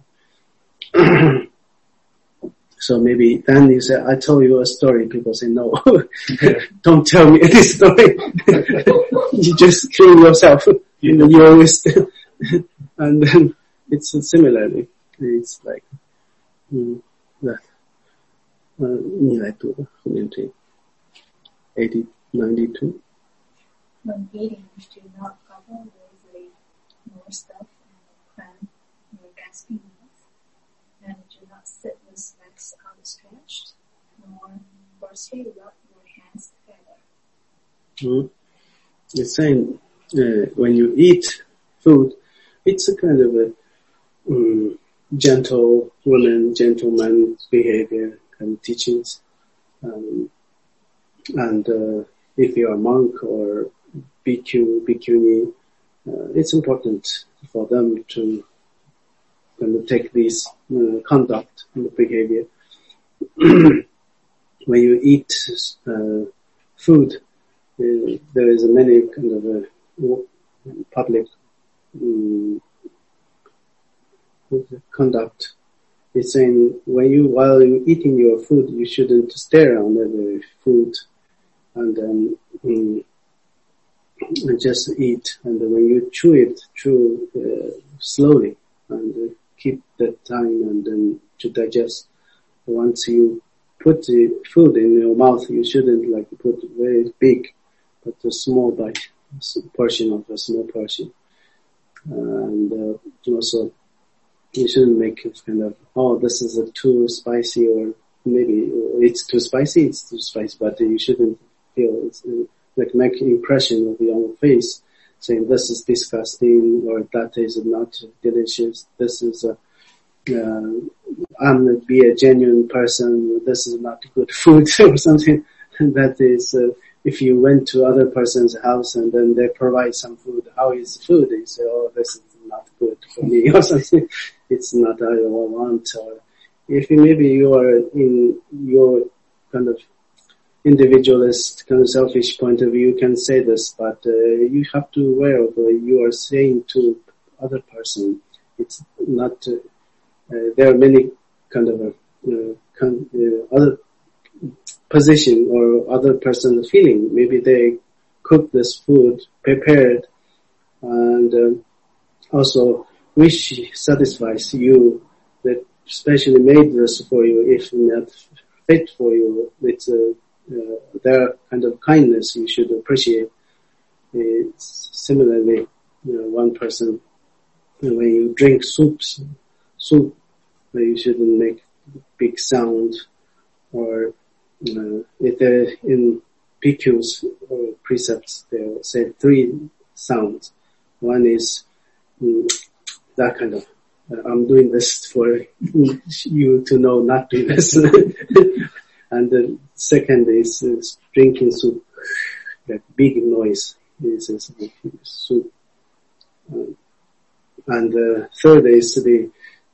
So maybe then you say, I told you a story. People say, no, don't tell me any story. You just kill yourself. You know, you always, and then it's similarly, it's like, mm, that. Uh, 你来读吧，后面这个 eighty, ninety-two. When eating, do not gobble lazily, nor stuff and cram, nor gasping mouth, and do not sit with legs outstretched, nor coarsely rub your hands together. Mm. It's saying uh, when you eat food, it's a kind of a um, gentle woman, gentleman behavior kind of teachings. Um, and uh, if you're a monk or bhikkhu, bhikkhuni, uh, it's important for them to kind of take this uh, conduct and behavior. When you eat uh, food, uh, there is a many kind of a public um, conduct. It's saying when you while you're eating your food, you shouldn't stare on the food, and then um, and just eat. And when you chew it, chew uh, slowly and uh, keep that time and then to digest. Once you put the food in your mouth, you shouldn't like put very big, but a small bite, a portion of a small portion. And uh, also, you shouldn't make it kind of, oh, this is a too spicy, or maybe it's too spicy, it's too spicy, but you shouldn't feel it's uh, like make an impression of your own face, saying this is disgusting, or that is not delicious, this is a, uh, I'm not be a genuine person, this is not good food or something. And that is, uh, if you went to other person's house and then they provide some food, how is the food? You say, oh, this is not good for me or something. It's not what I want. Or if you, maybe you are in your kind of individualist, kind of selfish point of view, you can say this, but uh, you have to be aware of what you are saying to other person. It's not, uh, uh, there are many kind of uh, kind, uh, other position or other person's feeling. Maybe they cook this food, prepared, and uh, also wish satisfies you, that specially made this for you. If not fit for you, it's uh, uh, their kind of kindness you should appreciate. It's similarly, you know, one person, when you drink soups, soup, you shouldn't make big sound, or uh, if they're in P Qs or precepts, they'll say three sounds. One is mm, that kind of, uh, I'm doing this for you to know not to do this. And the second is, is drinking soup, that big noise is, is soup. Um, and the third is the,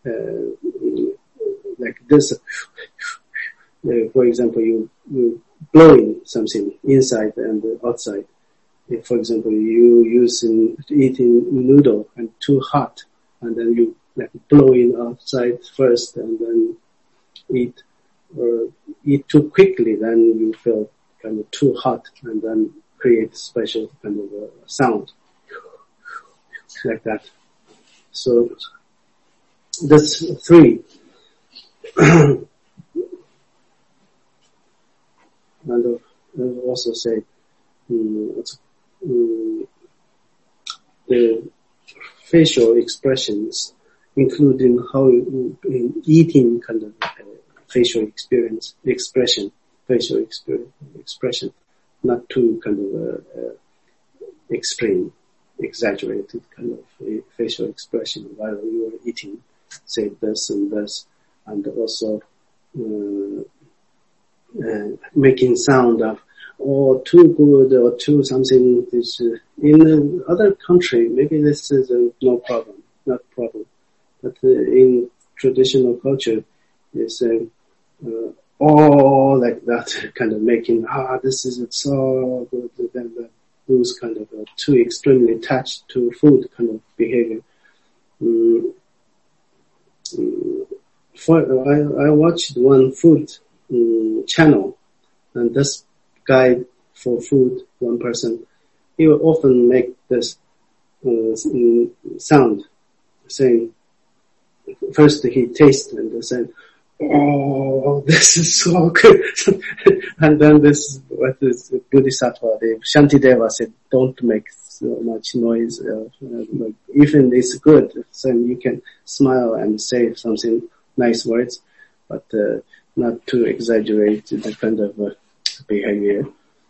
uh, like this, uh, for example, you, you blowing something inside and outside. If, for example, you use in eating noodle and too hot, and then you like blowing outside first and then eat, or eat too quickly, then you feel kind of too hot and then create special kind of uh, sound like that. So that's three. And I'll also say um, um, the facial expressions, including how you, in eating kind of uh, facial experience, expression, facial experience, expression, not too kind of uh, uh, extreme, exaggerated kind of uh, facial expression while you are eating, say this and this, and also uh, uh, making sound of, or oh, too good, or too something. This, uh, in other country, maybe this is uh, no problem, not problem. But uh, in traditional culture, it's uh, uh, all like that, kind of making, ah, this is so good, then uh, those kind of uh, too extremely attached to food kind of behavior. Um, um, for, I, I watched one food um, channel, and this guy for food, one person, he will often make this uh, sound, saying, first he tasted and said, oh, this is so good. And then this, what is Bodhisattva, the Shantideva said, don't make so much noise. Uh, like, even it's good, so you can smile and say something nice words, but uh, not to exaggerate the kind of uh, behavior.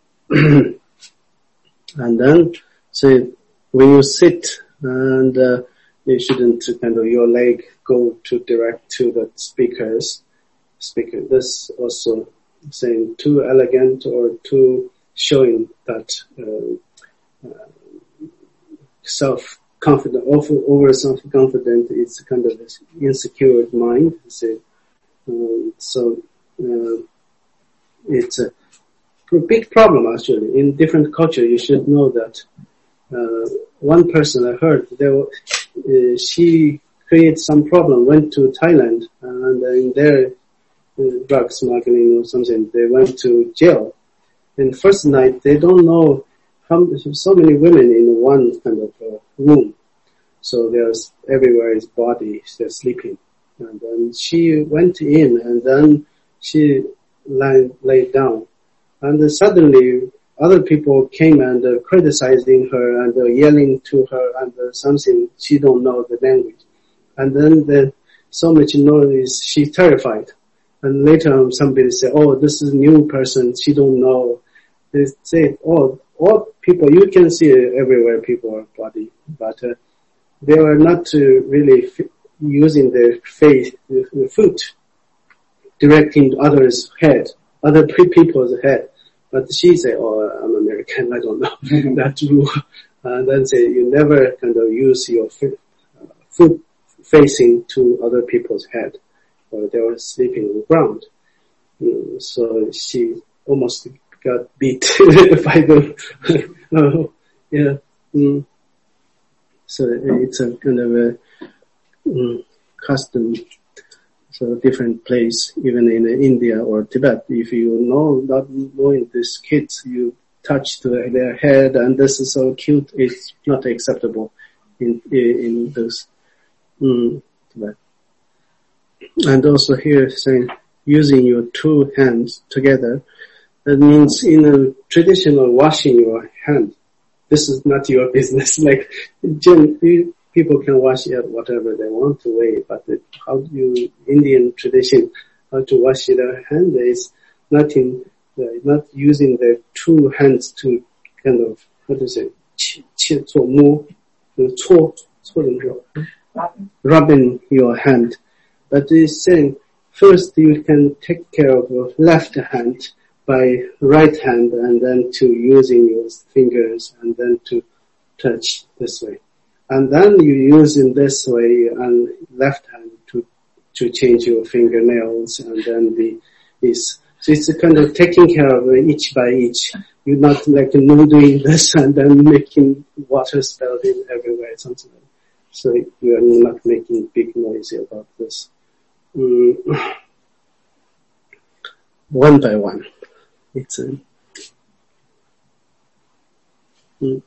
And then, so when you sit, and uh, you shouldn't kind of your leg go to direct to the speakers. Speaker. This also saying too elegant or too showing that uh, uh, self confident, over, over self-confident. It's kind of an insecure mind. So, um, so uh, it's a, a big problem actually. In different culture, you should know that uh, one person I heard, there, uh, she created some problem, went to Thailand, and in there, uh, drug smuggling or something, they went to jail. And first night, they don't know how so many women in one kind of uh, room. So there's everywhere is bodies, they're sleeping. And then she went in and then she lay, laid down. And then suddenly other people came and uh, criticizing her and uh, yelling to her and uh, something she don't know the language. And then the, so much noise, she's terrified. And later on somebody said, oh, this is a new person, she don't know. They say, oh, all people, you can see everywhere people are body, but uh, they were not uh, really f- using their face, the, the foot, directing others' head, other people's head. But she said, oh, I'm American, I don't know that rule. And then say, you never kind of use your f- uh, foot facing to other people's head, or they were sleeping on the ground. Mm, so she almost got beat by them. Oh, yeah. Mm. So it's a kind of a mm, custom, so different place, even in India or Tibet. If you know, not knowing these kids, you touch the, their head, and this is so cute. It's not acceptable in in those mm, Tibet. And also here saying using your two hands together. That means in a traditional washing your hand. This is not your business. Like, people can wash it whatever they want to way, but the, how do you, Indian tradition, how to wash their hand is not in, uh, not using the two hands to kind of, how to say, 切做摸,搓, 搓怎么说? Rubbing your hand. But it's saying, first you can take care of your left hand, by right hand, and then to using your fingers and then to touch this way. And then you use in this way and left hand to, to change your fingernails and then the, this. So it's a kind of taking care of each by each. You're not like no doing this and then making water spouting everywhere, something like that. So you are not making big noise about this. Mm. One by one. It's a, mm,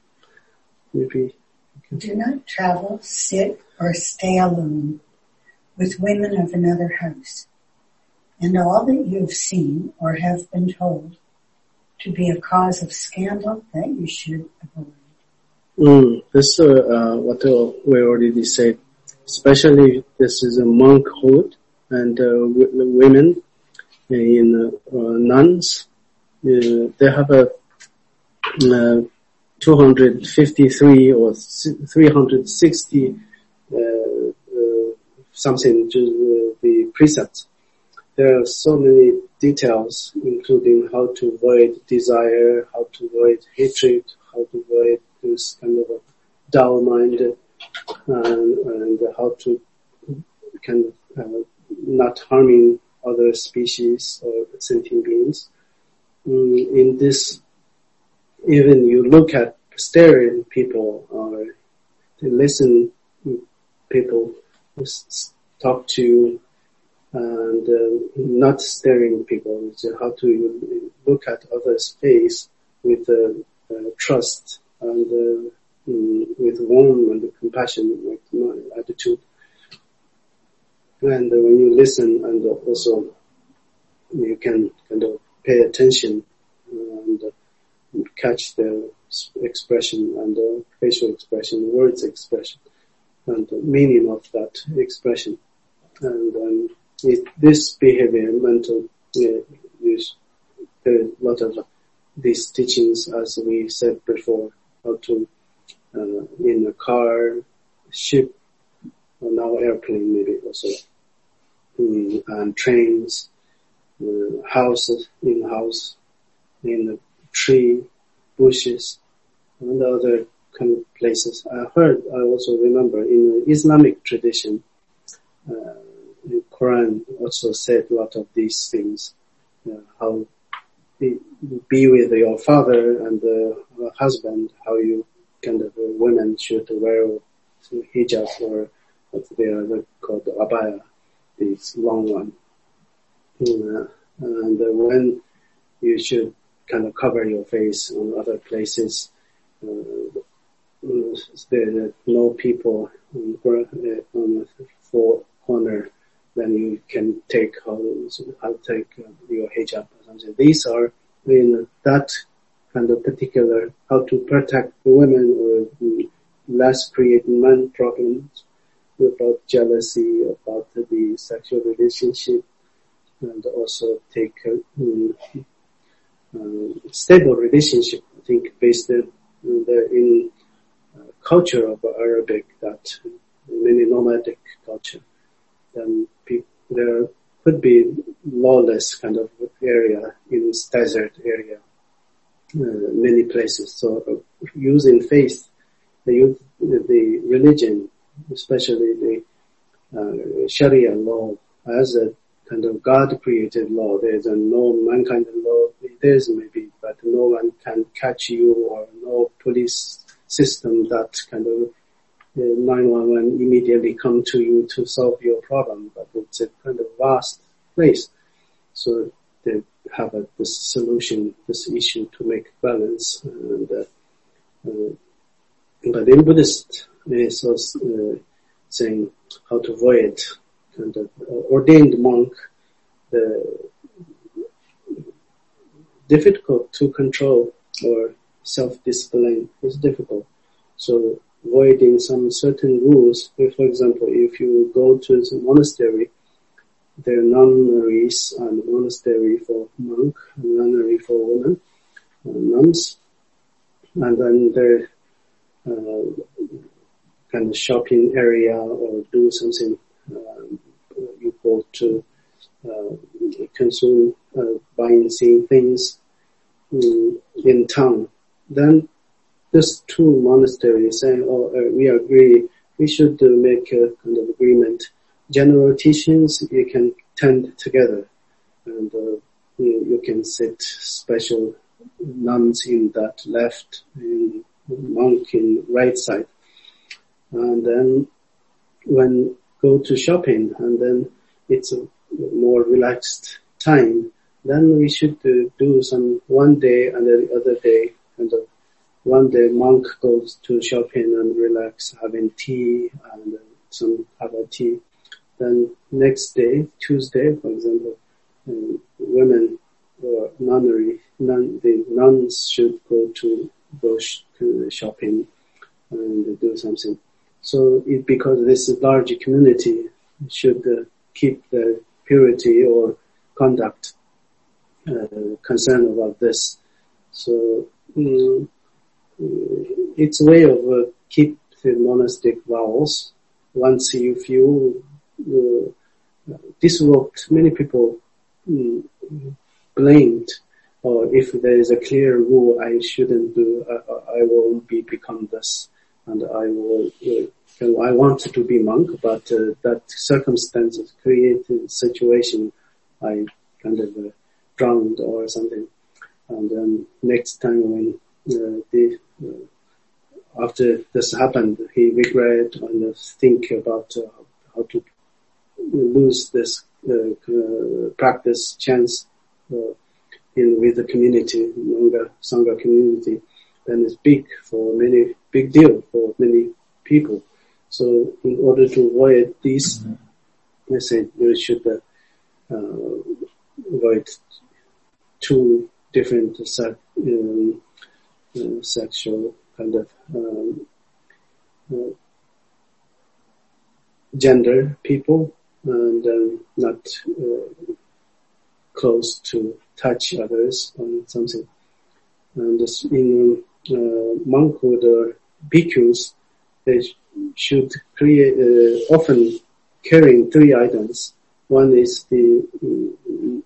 maybe. Do not travel, sit, or stay alone with women of another house, and all that you have seen or have been told to be a cause of scandal that you should avoid. Mm, this, uh, uh, what uh, we already said, especially this is a monkhood and uh, w- women in uh, uh, nuns, uh, they have a uh, two hundred fifty-three or three hundred sixty uh, uh, something to uh, the precepts. There are so many details, including how to avoid desire, how to avoid hatred, how to avoid this kind of a dull mind, and, and how to kind of uh, not harming other species or sentient beings. Mm, in this, even you look at staring people or to listen people talk to you and uh, not staring people. So how to look at others' face with uh, uh, trust and uh, mm, with warm and compassion, like my attitude. And uh, when you listen and uh, also you can kind of pay attention and uh, catch the expression and the facial expression, words expression, and the meaning of that expression. And um, it, this behavior, mental, uh, use, there are a lot of these teachings, as we said before, how to, uh, in a car, ship, or now airplane maybe also, mm, and trains, uh, houses, in house, in a tree, bushes, and other kind of places. I heard, I also remember in the Islamic tradition, uh, the Quran also said a lot of these things, uh, how be, be with your father and the uh, husband, how you kind of, uh, women should wear hijab or what they are called abaya, this long one. Uh, and uh, when you should kind of cover your face on other places, uh, there are no people on, uh, on the four corner, then you can take how, how take uh, your hijab or something. These are in that kind of particular, how to protect the women or less create man problems about jealousy, about the sexual relationship, and also take a um, uh, stable relationship, I think, based in the in uh, culture of Arabic, that many nomadic culture, then people, there could be lawless kind of area in this desert area, uh, many places. So uh, using faith, the use the religion, especially the uh, Sharia law, as a kind of God-created law. There's a no mankind law. There is maybe, but no one can catch you, or no police system that kind of uh, nine one one immediately come to you to solve your problem. But it's a kind of vast place. So they have a, this solution, this issue to make balance. And, uh, uh, but in Buddhist, it's also uh, saying how to avoid kind of uh, ordained monk, the difficult to control or self-discipline is difficult. So avoiding some certain rules, if, for example, if you go to the monastery, there are nunneries and monastery for monk, and nunnery for women, uh, nuns, and then there uh, kind of shopping area or do something. Um, you go to uh, consume, uh, buying, seeing things um, in town. Then these two monasteries saying, "Oh, uh, we agree. We should uh, make a kind of agreement. General teachings you can tend together, and uh, you, you can sit special nuns in that left, and monk in right side, and then when." Go to shopping, and then it's a more relaxed time. Then we should uh, do some one day, and the other day, and uh, one day monk goes to shopping and relax, having tea and uh, some other tea. Then next day, Tuesday, for example, uh, women or nunnery, nun, the nuns should go to go sh- to shopping and do something. So it, because this large community should uh, keep the purity or conduct uh, concern about this. So um, it's a way of uh, keep the monastic vows. Once you feel uh, disrupt, many people um, blamed, or if there is a clear rule I shouldn't do, I, I won't be become this. And I will, uh, I wanted to be monk, but uh, that circumstances created a situation I kind of uh, drowned or something. And then next time when uh, the uh, after this happened, he regret and uh, think about uh, how to lose this uh, uh, practice chance uh, in with the community, Sangha, Sangha community. And it's big for many, big deal for many people. So in order to avoid these, mm-hmm. I say you should uh, uh, avoid two different uh, um, uh, sexual kind of um, uh, gender people, and um, not uh, close to touch others or something. And this, in uh, monkhood or bhikkhus, they sh- should create, uh, often carrying three items. One is the, um,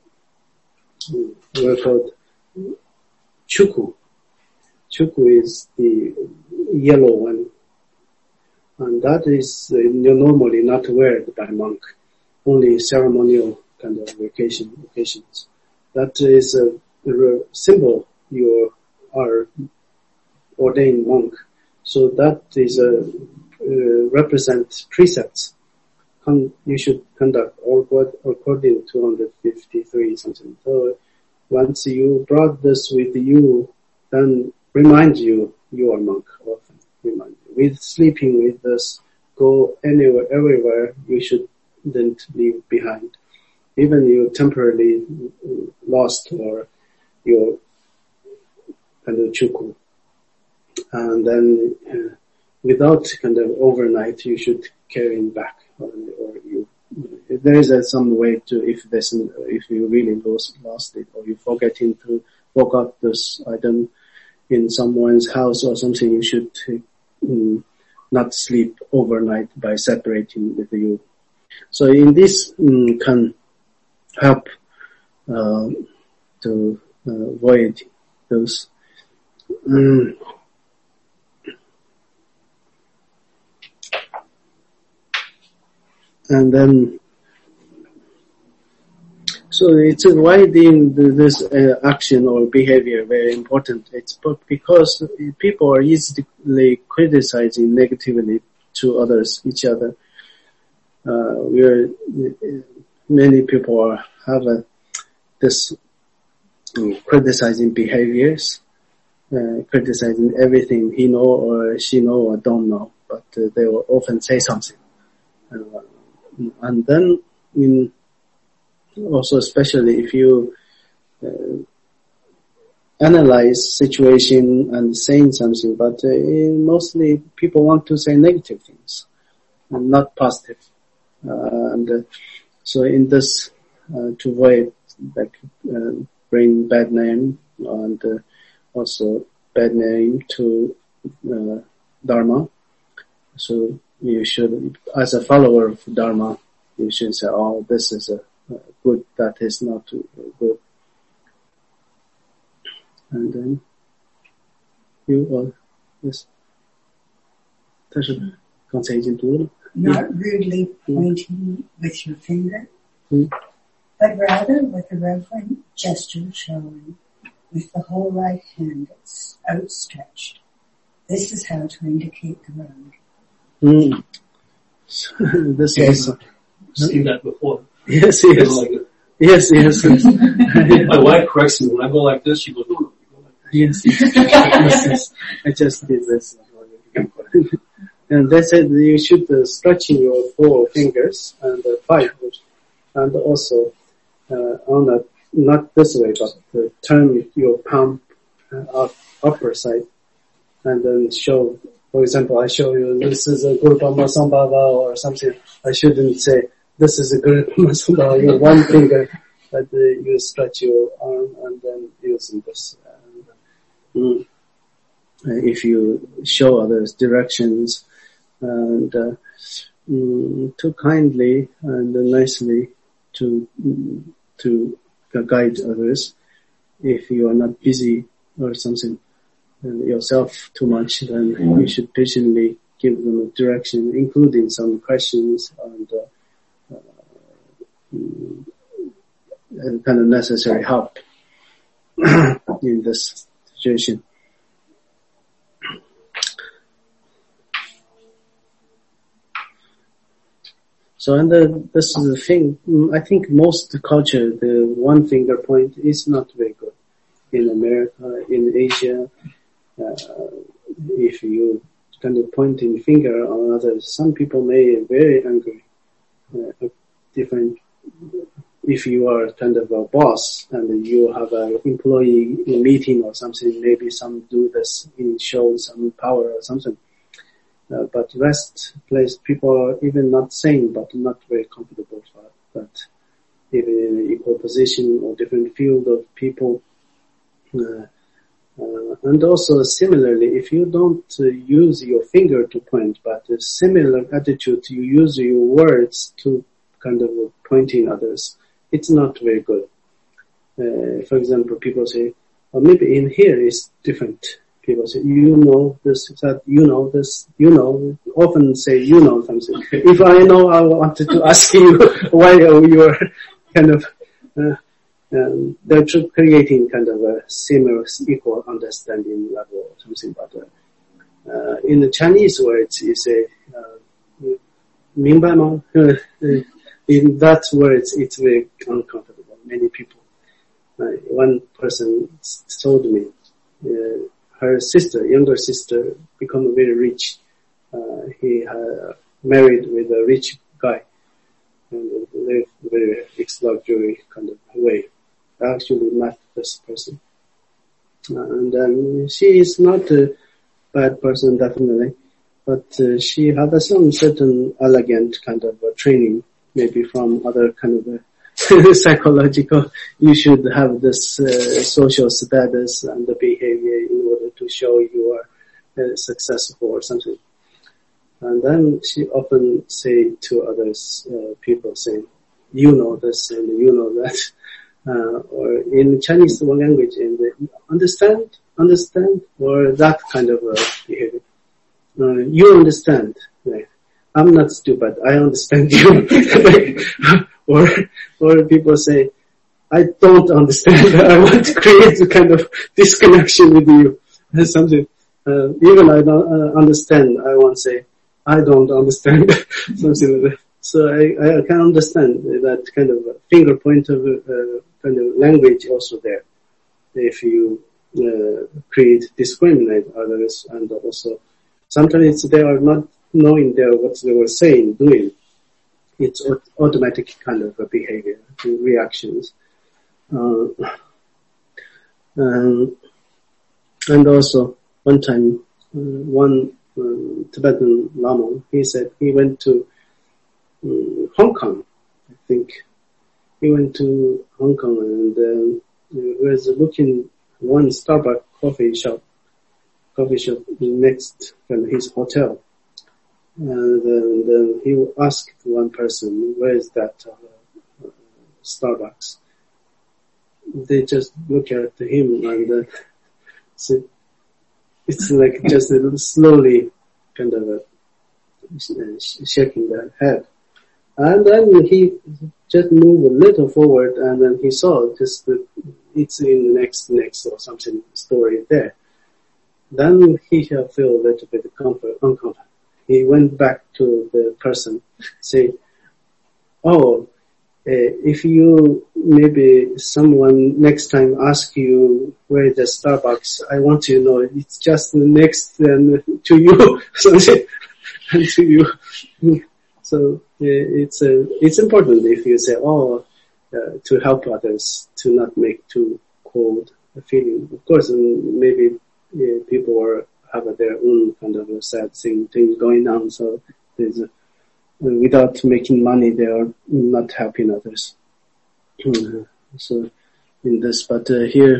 we're called chuku. Chuku is the yellow one. And that is uh, normally not wear by monk, only ceremonial kind of occasion, occasions. That is a, a symbol you are ordained monk. So that is a uh, represent precepts. Con- you should conduct all according to two hundred fifty-three something. So once you brought this with you, then remind you you are monk often. Remind you. With sleeping with this, go anywhere, everywhere you shouldn't leave behind. Even you temporarily lost or your kind of chuku. And then uh, without kind of overnight, you should carry it back. Or, or you, there is a, some way to, if there's, if you really lost, lost it, or you forgetting to forgot this item in someone's house or something, you should um, not sleep overnight by separating with you. So in this um, can help uh, to uh, avoid those. Um, and then, so it's why the, this uh, action or behavior very important. It's because people are easily criticizing negatively to others, each other. Uh, we're, many people are, have a, this um, criticizing behaviors, uh, criticizing everything he know or she know or don't know, but uh, they will often say something. Uh, and then, in, also especially if you uh, analyze situation and saying something, but uh, mostly people want to say negative things and not positive. Uh, and uh, so in this, uh, to avoid like uh, bring bad name and uh, also bad name to uh, Dharma. So you should, as a follower of Dharma, you should say, "Oh, this is a uh, good. That is not uh, good." And then you or yes, 但是刚才已经读了。 Not rudely pointing with your finger, mm. but rather with a reverent gesture showing with the whole right hand outstretched. This is how to indicate the road. Mm. This okay. also. Seen that before. Yes, yes. Like yes, yes. My wife corrects me when I go like this. She goes, "Ooh." Yes, yes. yes, yes. I just did this. And they said you should uh, stretch your four fingers and uh, five, and also uh, on a, not this way, but uh, turn your palm uh, up upper side, and then show. For example, I show you this is a Guru Pama Sambhava or something. I shouldn't say this is a Guru Pama Sambhava. You one finger, but uh, you stretch your arm and then using this. Uh, mm, if you show others directions. And uh, mm, too kindly and nicely to mm, to guide others. If you are not busy or something uh, yourself too much, then you should patiently give them a direction, including some questions and, uh, uh, mm, and kind of necessary help in this situation. So, and the, this is the thing, I think most culture, the one finger point is not very good. In America, in Asia, uh, if you kind of pointing finger on others, some people may be very angry. Uh, different, if you are kind of a boss and you have an employee meeting or something, maybe some do this in show some power or something. Uh, but rest place people are even not saying, but not very comfortable for it. But even in an equal position or different field of people, uh, uh, and also similarly, if you don't uh, use your finger to point, but a similar attitude, you use your words to kind of pointing others, it's not very good. Uh, for example, people say, "Oh, maybe in here is different." people say, you know this, that, you know this, you know, often say, you know something. If I know, I wanted to ask you why you are kind of, uh, um, they're creating kind of a similar, equal understanding level or something, but uh, uh, in the Chinese words, you say, uh, 明白吗? In that words, it's very uncomfortable. Many people. Uh, one person told me, uh, her sister, younger sister, become very rich. Uh, he uh, married with a rich guy and lived very luxury kind of way. I actually met this person. Uh, and um, she is not a bad person, definitely, but uh, she had uh, some certain elegant kind of uh, training, maybe from other kind of uh, psychological. You should have this uh, social status and the behavior in order to show you are uh, successful or something. And then she often say to others, uh, people saying, you know this and you know that. Uh, or in Chinese language, in the understand, understand, or that kind of uh, behavior. Uh, you understand. Right? I'm not stupid. I understand you. or, or people say, I don't understand. I want to create a kind of disconnection with you. Something. Uh, even I don't uh, understand. I won't say, I don't understand. Something like that. So I, I can understand that kind of finger point of uh, kind of language also there. If you uh, create discriminate others, and also sometimes they are not knowing their what they were saying, doing. It's automatic kind of a behavior, reactions. Uh, um, and also one time, uh, one uh, Tibetan Lama, he said he went to Um, Hong Kong, I think. He went to Hong Kong and um, was looking one Starbucks coffee shop, coffee shop next from his hotel. And then, then he asked one person, where is that uh, Starbucks? They just look at him and uh, so it's like just a little slowly kind of a, uh, shaking their head. And then he just moved a little forward, and then he saw just the, it's in the next, next or something story there. Then he felt a little bit comfort, uncomfortable. He went back to the person, say, oh, uh, if you, maybe someone next time ask you where is the Starbucks, I want to know, it's just the next um, to you, something, and to you. So uh, it's uh, it's important if you say, oh, uh, to help others to not make too cold a feeling. Of course, um, maybe uh, people are, have their own kind of a sad thing, things going on. So there's a, uh, without making money, they are not helping others. Uh, so in this, but uh, here,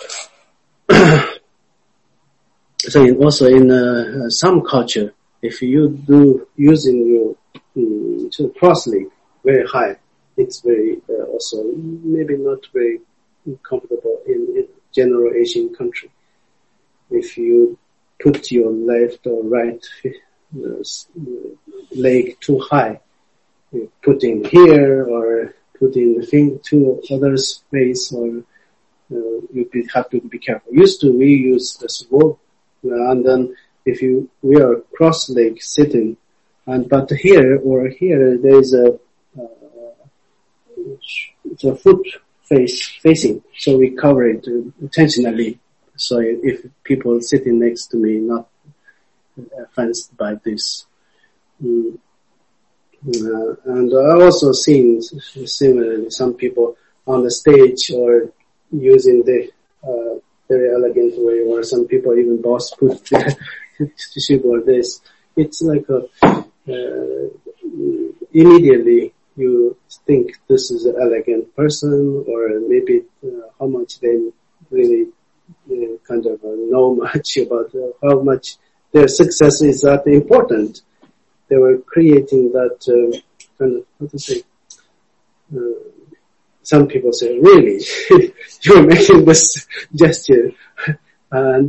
so in, also in uh, some culture, if you do using your Mm, to cross leg very high, it's very uh, also maybe not very comfortable in, in general Asian country. If you put your left or right uh, leg too high, you put in here or put in the thing to others' face, or uh, you have to be careful. Used to we use this rope, uh, and then if you we are cross leg sitting. And but here or here there is a uh, it's a foot face facing, so we cover it intentionally. So if people sitting next to me not offended by this, mm. uh, and I also seen similarly some people on the stage or using the uh, very elegant way, or some people even boss put their tissue or this. It's like a Uh, immediately you think this is an elegant person, or maybe uh, how much they really uh, kind of uh, know much about uh, how much their success is that important. They were creating that uh, kind of, how to say, uh, some people say, really, you're making this gesture, and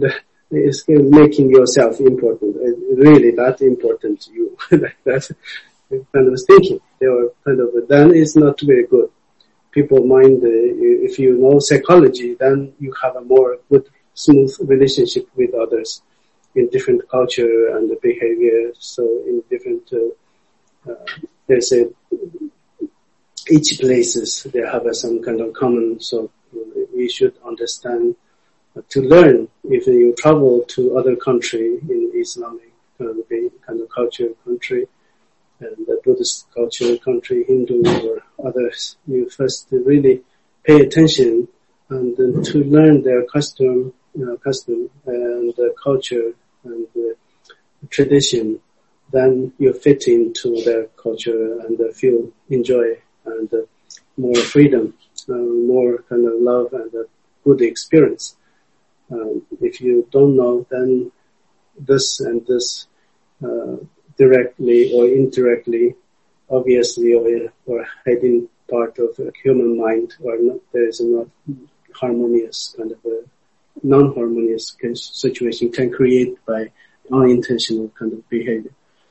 is making yourself important, really that important to you. That kind of thinking. They were kind of, then it's not very good. People mind, uh, if you know psychology, then you have a more good, smooth relationship with others in different culture and behavior. So in different, uh, uh, there's a, each places, they have a, some kind of common, so we should understand uh, to learn. If you travel to other country in Islamic kind of, kind of culture country, and the Buddhist culture country, Hindu or others, you first really pay attention and then to learn their custom, you know, custom and uh, culture and uh, tradition. Then you fit into their culture and uh, feel enjoy and uh, more freedom, uh, more kind of love and a good experience. Um, if you don't know, then this and this uh, directly or indirectly, obviously, or, or hidden part of a human mind, or not, there is a not harmonious kind of a non-harmonious situation can create by unintentional kind of behavior.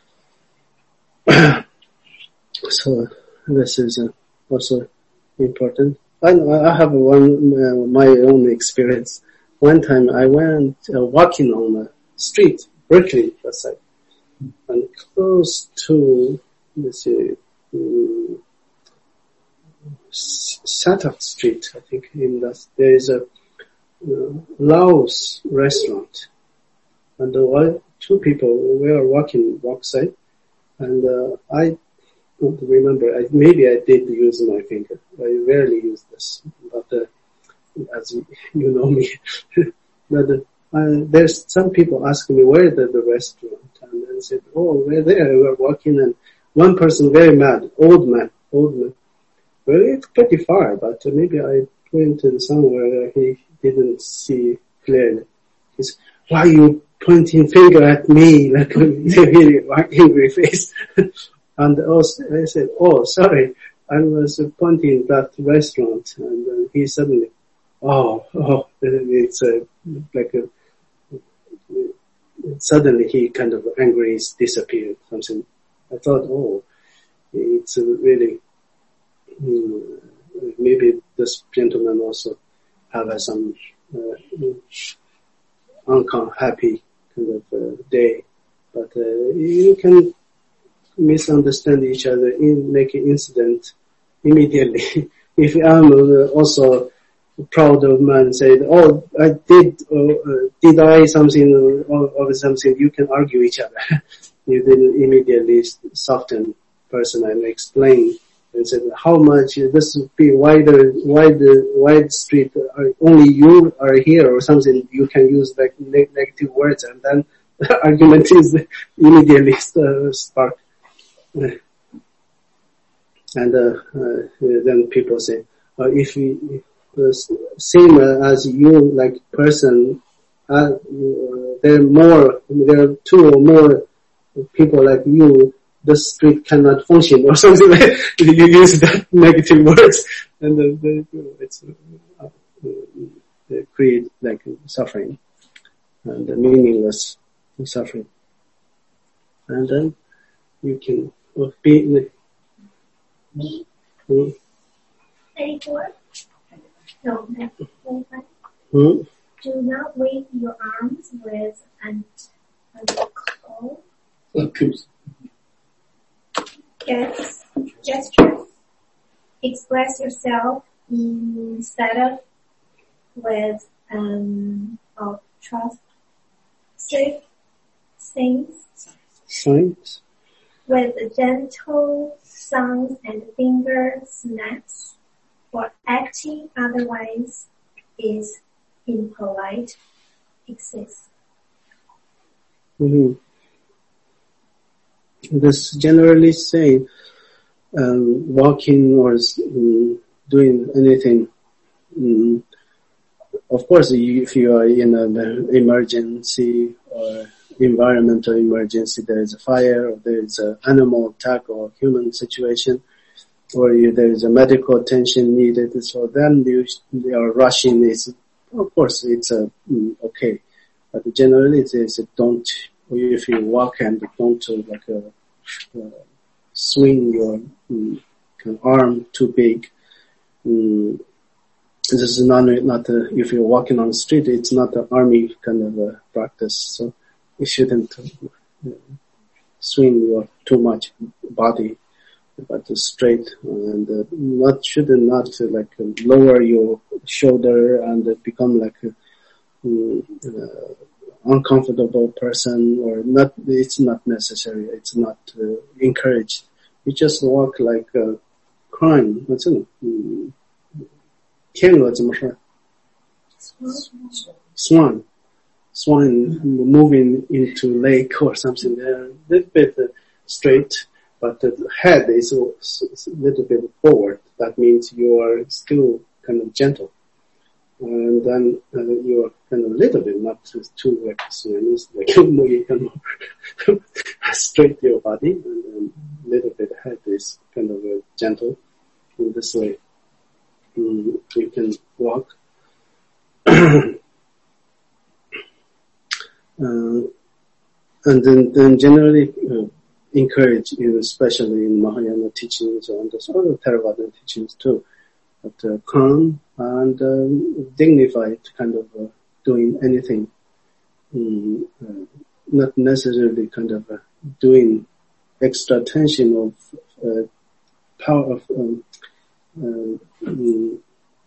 So this is uh, also important. I, I have one uh, my own experience. One time I went uh, walking on the street, Berkeley, let's say, and close to, let's see, um, Satak Street, I think, in that there is a uh, Laos restaurant, and uh, two people were walking walkside, and uh, I don't remember. I, maybe I did use my finger. I rarely use this, but uh, as you, you know me, but uh, there's some people asking me where the, the restaurant. And then said, oh, we're there, we're walking, and one person very mad, old man, old man. Well, it's pretty far, but maybe I pointed somewhere he didn't see clearly. He said, why are you pointing finger at me, like a really angry face? And also, I said, oh, sorry, I was pointing that restaurant, and uh, he suddenly, oh, oh, it's uh, like a, suddenly he kind of angry disappeared, something. I thought, oh, it's really, um, maybe this gentleman also have uh, some uh, unhappy kind of uh, day. But uh, you can misunderstand each other, in make an incident immediately. If I'm uh, also proud of man, say, oh, I did, uh, did I something or, or something, you can argue each other. You didn't immediately soften person and explain and said, how much this would be wider, wide, wide street, uh, only you are here or something, you can use like ne- negative words, and then the argument is immediately uh, sparked. And uh, uh, then people say, uh, if we, uh, same as you, like person, uh, there are more, there are two or more people like you, the street cannot function or something like that. You use that negative words, and uh, the, it's, uh, they create like suffering and uh, meaningless suffering. And then you can uh, be. Me? Hmm? thirty-four? No, that's twenty-five. Hmm? Do not wave your arms with an uncalled Gest- gestures. Express yourself instead of with um of trust. Safe things. Signs. With gentle sounds and finger snaps, for acting otherwise is impolite excess. Mm-hmm. This generally saying, um, walking or um, doing anything. Um, of course, if you are in an emergency or environmental emergency, there is a fire, or there is an animal attack or human situation, or you, there is a medical attention needed. So then you, you are rushing. It's, of course, it's uh, okay. But generally it is don't, if you walk and don't uh, like uh, uh, swing your um, kind of arm too big. Um, this is not, not a, if you're walking on the street, it's not an army kind of uh, practice. So you shouldn't uh, swing your too much body, but straight, and uh, not should not uh, like uh, lower your shoulder and uh, become like a um, uh, uncomfortable person, or not. It's not necessary. It's not uh, encouraged. You just walk like a crime. What's it? Um, 天鹅怎么说? Swan. Swan moving into lake or something. They're a little bit uh, straight, but the head is a little bit forward. That means you are still kind of gentle. And then uh, you are kind of a little bit, not too like Sudanese, like you can straight your body, and then a little bit head is kind of uh, gentle in this way. Mm, you can walk. uh, and then, then generally uh, encourage, you know, especially in Mahayana teachings and other Theravada teachings too, but uh, calm and um, dignified kind of uh, doing anything, um, uh, not necessarily kind of uh, doing extra attention of uh, power of um, uh, um,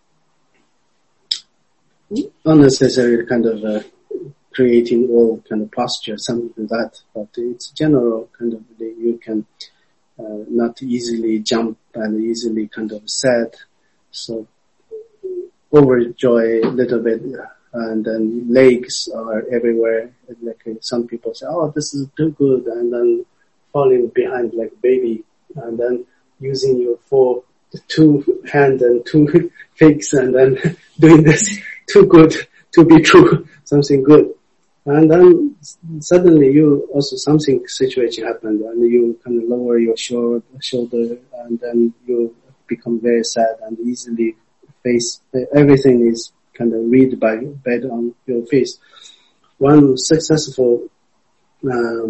unnecessary kind of uh, creating all kind of posture, something like that. But it's general kind of, you can uh, not easily jump and easily kind of sad. So overjoy a little bit, and then legs are everywhere. Like some people say, oh, this is too good, and then falling behind like a baby, and then using your four, two hand and two legs, and then doing this too good to be true, something good. And then suddenly you also something situation happened, and you kind of lower your shoulder, shoulder, and then you become very sad and easily face, everything is kind of read by bed on your face. One successful uh,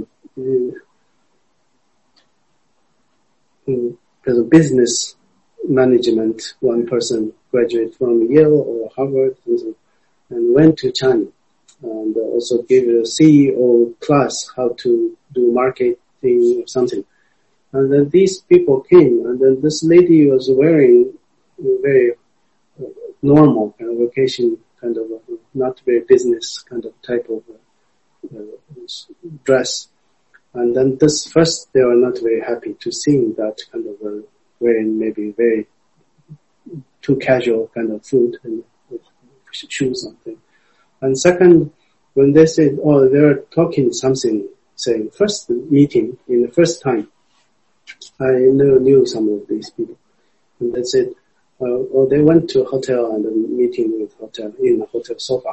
uh, business management, one person graduated from Yale or Harvard and went to China, and also gave a C E O class how to do marketing or something. And then these people came, and then this lady was wearing a very normal kind of vacation kind of uh, not very business kind of type of uh, uh, dress. And then this first they were not very happy to see that kind of uh, wearing maybe very too casual kind of food and with shoes something. And second, when they said, oh, they were talking something, saying first meeting in the first time, I never knew some of these people. And they said, uh, well, they went to a hotel and a meeting with hotel, in a hotel sofa.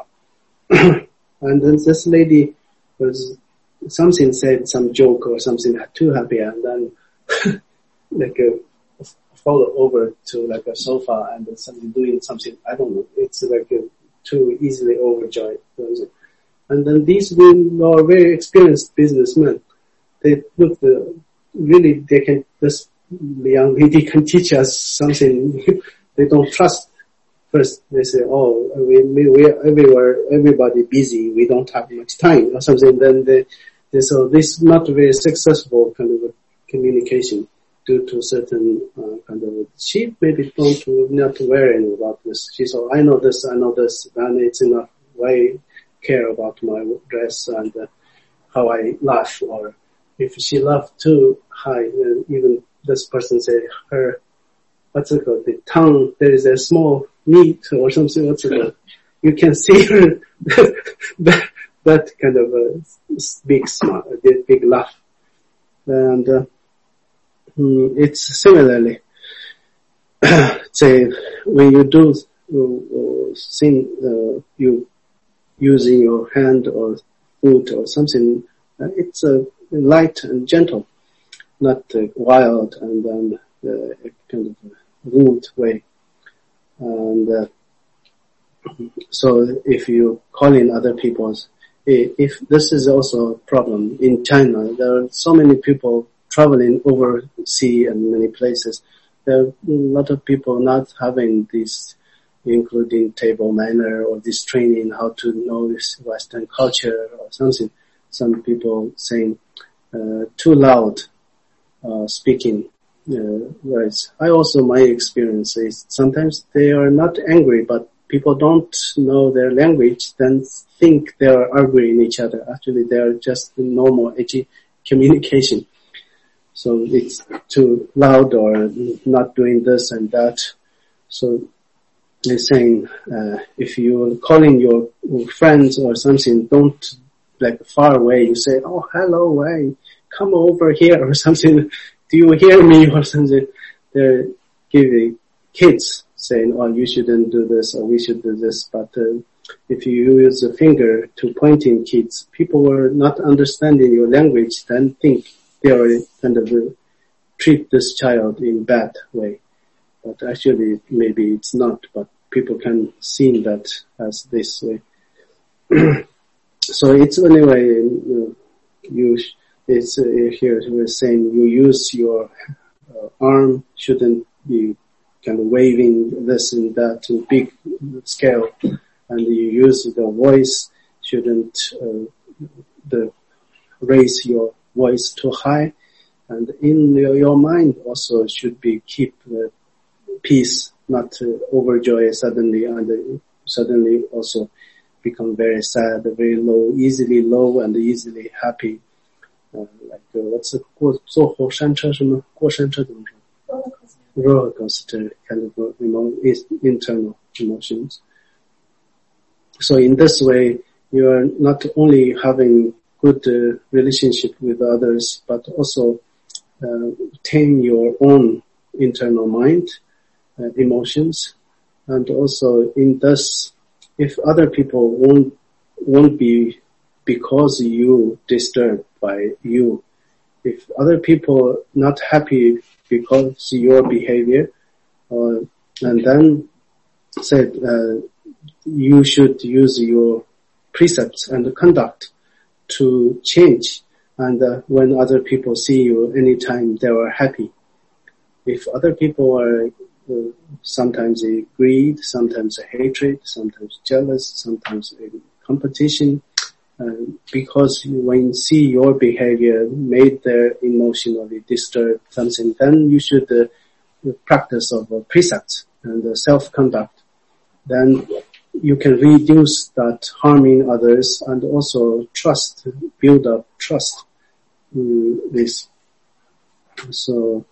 And then this lady was, something said, some joke or something too happy, and then like uh, fall over to like a sofa and then something doing something, I don't know, it's like a, too easily overjoyed. And then these men are very experienced businessmen. They look, the, really, they can, this young lady can teach us something. They don't trust. First, they say, oh, we, we, we are everywhere, everybody busy, we don't have much time or something. Then they, they so this is not very successful kind of a communication due to certain uh, kind of, she maybe don't, not worrying about this. She said, I know this, I know this, and it's enough. Why care about my dress and uh, how I laugh, or if she laughed too high, uh, even this person said her, what's it called, the tongue, there is a small meat or something, what's it called? You can see her, that, that kind of a big smile, a big laugh. And uh, it's similarly, say, when you do uh, sing, uh, you using your hand or foot or something, uh, it's a uh, light and gentle, not uh, wild and then uh, kind of rude way. And uh, so if you call in other people's, if this is also a problem in China, there are so many people traveling overseas and many places. There are a lot of people not having this, including table manner or this training, how to know this Western culture or something. Some people saying uh, too loud uh, speaking uh, words. I also, my experience is sometimes they are not angry, but people don't know their language, then think they are arguing each other. Actually, they are just normal edgy communication. So it's too loud or not doing this and that. So they're saying, uh, if you're calling your friends or something, don't like far away. You say, oh, hello, hey, come over here or something. Do you hear me or something? They're giving kids saying, oh, you shouldn't do this or we should do this. But uh, if you use a finger to pointing kids, people were not understanding your language, then think they are kind of uh, treat this child in bad way. But actually, maybe it's not, but people can see that as this way. So it's anyway, you, you it's uh, here we're saying you use your uh, arm, shouldn't be kind of waving this and that in big scale, and you use the voice, shouldn't uh, the raise your voice too high, and in your, your mind also should be keep uh, peace, not uh, overjoy suddenly, and uh, suddenly also become very sad, very low, easily low and easily happy. Uh, like uh, what's the 坐火山车什么过山车怎么说 roller coaster kind of uh, internal emotions. So in this way, you are not only having good uh, relationship with others, but also uh, tame your own internal mind, uh, emotions, and also in this, if other people won't won't be because you disturbed by you, if other people not happy because your behavior, uh, and then said uh, you should use your precepts and conduct to change, and uh, when other people see you anytime they are happy. If other people are uh, sometimes a greed, sometimes a hatred, sometimes jealous, sometimes a competition, uh, because when you see your behavior made them emotionally disturbed something, then you should uh, practice of uh, precepts and uh, self-conduct. Then you can reduce that harming others and also trust, build up trust in this. So,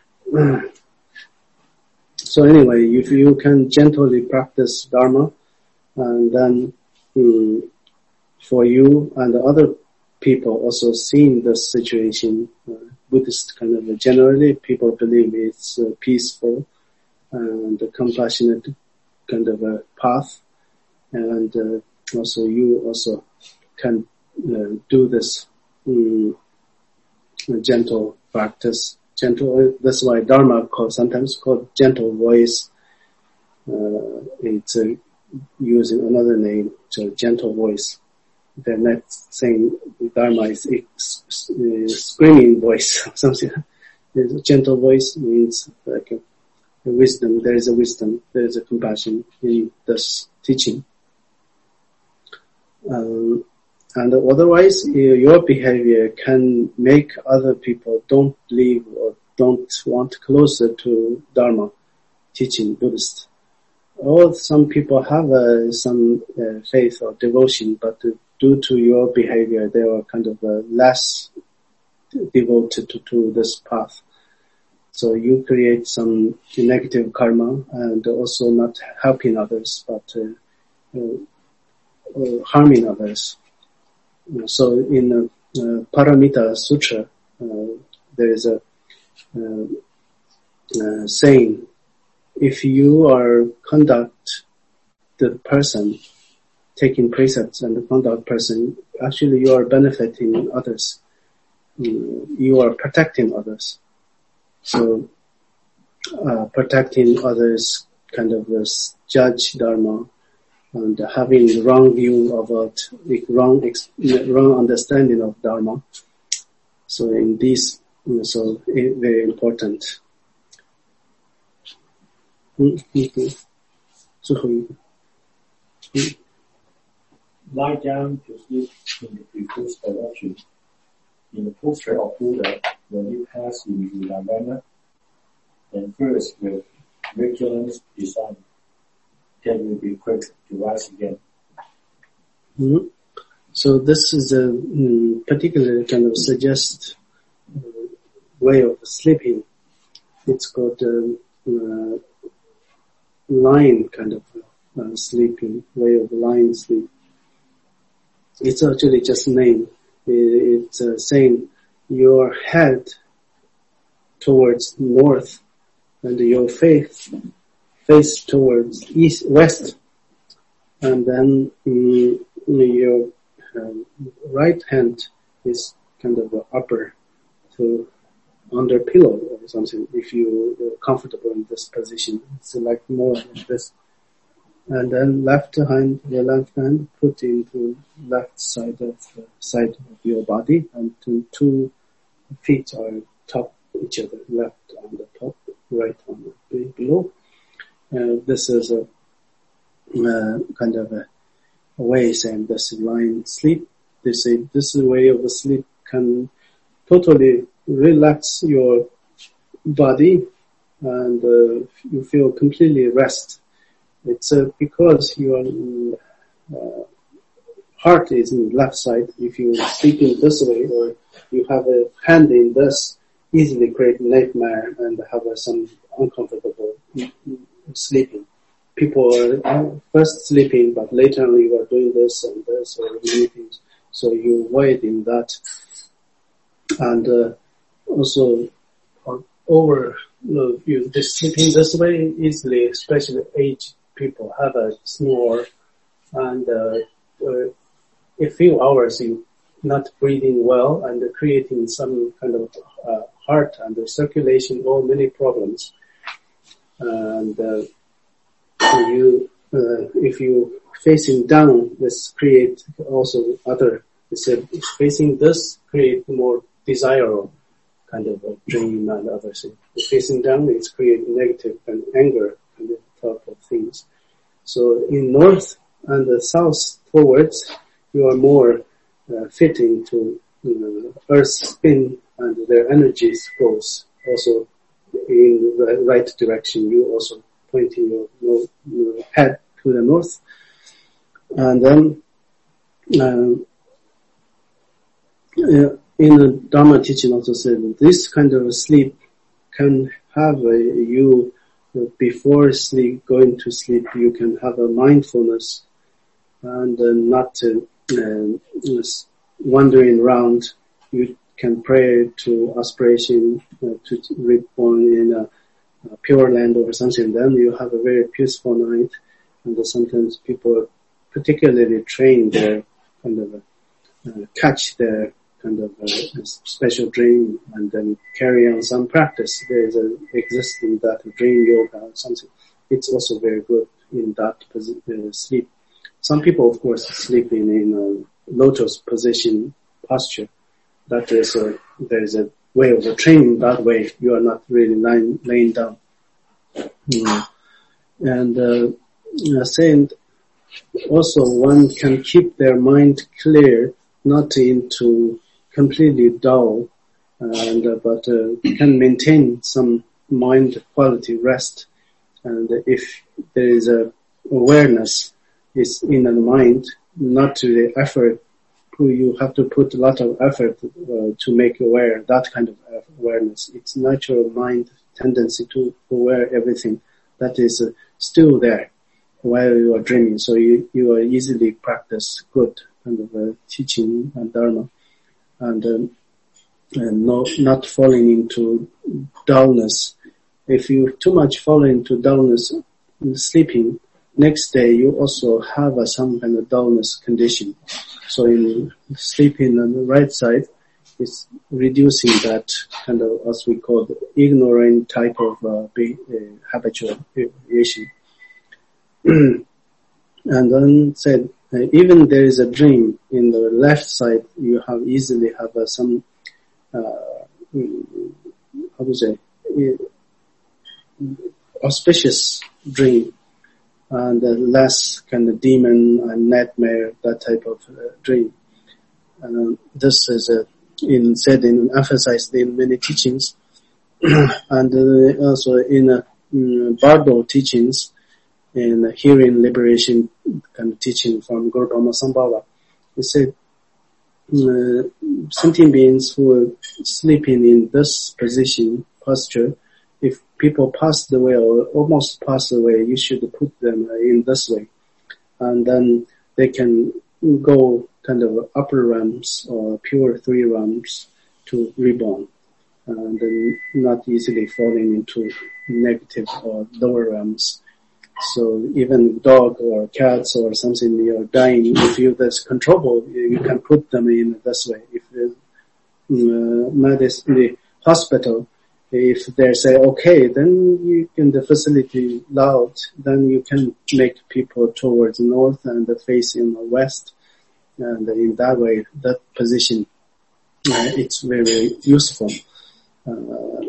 so anyway, if you can gently practice Dharma, and then um, for you and other people also seeing the situation, uh, Buddhist kind of generally people believe it's uh, peaceful and a compassionate kind of a path. And uh, also you also can uh, do this um, gentle practice. Gentle, that's why Dharma called, sometimes called gentle voice. Uh, it's uh, using another name, so gentle voice. They're not saying Dharma is a screaming voice or something. There's a gentle voice means like a, a wisdom. There is a wisdom. There is a compassion in this teaching. Um, and otherwise, your behavior can make other people don't believe or don't want closer to Dharma teaching, Buddhist. Or some people have uh, some uh, faith or devotion, but uh, due to your behavior, they are kind of uh, less devoted to, to this path. So you create some negative karma and also not helping others, but uh, uh, uh, harming others. So in uh, uh, Paramita Sutra, uh, there is a uh, uh, saying, if you are conduct the person, taking precepts and the conduct person, actually you are benefiting others. You are protecting others. So, uh, protecting others kind of uh, judge Dharma, and having the wrong view about the wrong ex, wrong understanding of Dharma. So in this, you know, so it, very important. Lie down to sleep in the previous direction. In the posture of Buddha, when you pass into Nirvana, then first with vigilance design, then will be quick to rise again. Mm-hmm. So this is a um, particular kind of suggest uh, way of sleeping. It's called um, uh, lying kind of uh, sleeping, way of lying sleep. It's actually just name. It's uh, saying your head towards north and your face face towards east west, and then um, your um, right hand is kind of upper to under pillow or something. If you are comfortable in this position, it's like more like this. And then left hand, the left hand put into left side of uh, side of your body, and two, two feet are top each other, left on the top, right on the below. Uh, this is a uh, kind of a, a way saying this is lying sleep. They say this way of sleep can totally relax your body, and uh, you feel completely rest. It's uh, because your uh, heart is in the left side. If you sleep in this way, or you have a hand in this, easily create nightmare and have uh, some uncomfortable sleeping. People are first sleeping, but later on you are doing this and this or many things. So you avoid in that. And uh, also over, you know, you just sleeping this way easily, especially aged people have a snore, and uh, uh, a few hours you not breathing well and creating some kind of uh, heart and the circulation, all many problems. And uh, you, uh, if you facing down, this create also other. They said facing this create more desirable kind of a dream and other things. Facing down, it's create negative and anger kind of type of things. So in north and the south towards, you are more uh, fitting to you know, Earth's spin, and their energies goes also in the right direction. You also pointing your, your head to the north, and then um, uh, in the Dharma teaching also said that this kind of sleep can have a, you before sleep, going to sleep, you can have a mindfulness and uh, not uh, uh, wandering around. You can pray to aspiration uh, to reborn in a, a pure land or something. Then you have a very peaceful night. And uh, sometimes people particularly train their kind of uh, catch their kind of uh, special dream and then carry on some practice. There is a existing that dream yoga or something. It's also very good in that uh, sleep. Some people, of course, sleep in, in a lotus position posture. That is a, there is a way of a training that way. You are not really lying, laying down. Mm. And uh, saying also one can keep their mind clear, not into completely dull, and uh, but uh, can maintain some mind quality rest. And if there is a awareness is in the mind, not to the effort, you have to put a lot of effort uh, to make aware that kind of awareness. It's natural mind tendency to aware everything that is uh, still there while you are dreaming. So you you are easily practice good kind of uh, teaching and dharma. And, um, and no, not falling into dullness. If you too much fall into dullness in sleeping, next day you also have a, some kind of dullness condition. So in sleeping on the right side, it's reducing that kind of, as we call the ignorant type of uh, be, uh, habituation. And then said, uh, even there is a dream in the left side, you have easily have uh, some, uh, how to say, uh, auspicious dream, and uh, less kind of demon and nightmare, that type of uh, dream. And this is uh, in said in emphasized in many teachings, and uh, also in uh, um, Bardo teachings, in uh, hearing liberation kind of teaching from Guru Dhamma Sambhava. He said, uh, sentient beings who are sleeping in this position, posture, if people passed away or almost passed away, you should put them in this way. And then they can go kind of upper realms or pure three realms to reborn. And then not easily falling into negative or lower realms. So even dog or cats or something, you're dying, if you that's controllable, you can put them in this way. If the uh, medicine, the hospital, if they say okay, then you can the facility loud, then you can make people towards north and facing the west, and in that way, that position, uh, it's very useful. Uh,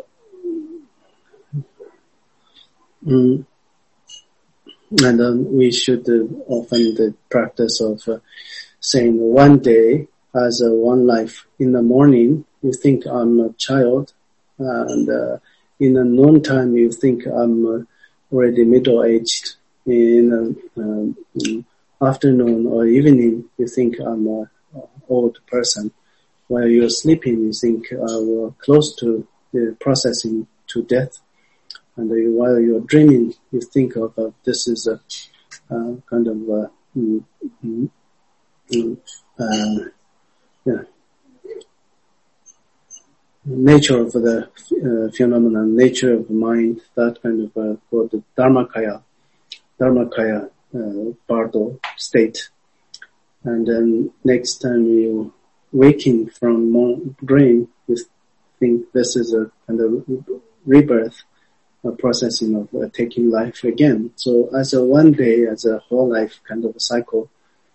mm, And then we should uh, often the practice of uh, saying one day as a one life. In the morning, you think I'm a child, and uh, in the noon time, you think I'm uh, already middle-aged. In the um, afternoon or evening, you think I'm an old person. While you're sleeping, you think uh, we're close to the processing to death. And while you're dreaming, you think of uh, this is a uh, kind of uh, mm, mm, mm, uh, yeah, nature of the uh, phenomenon, nature of the mind, that kind of uh, called the Dharmakaya, Dharmakaya uh, Bardo state. And then next time you waking from dream, you think this is a kind of rebirth. A processing of uh, taking life again. So as a one day, as a whole life kind of a cycle,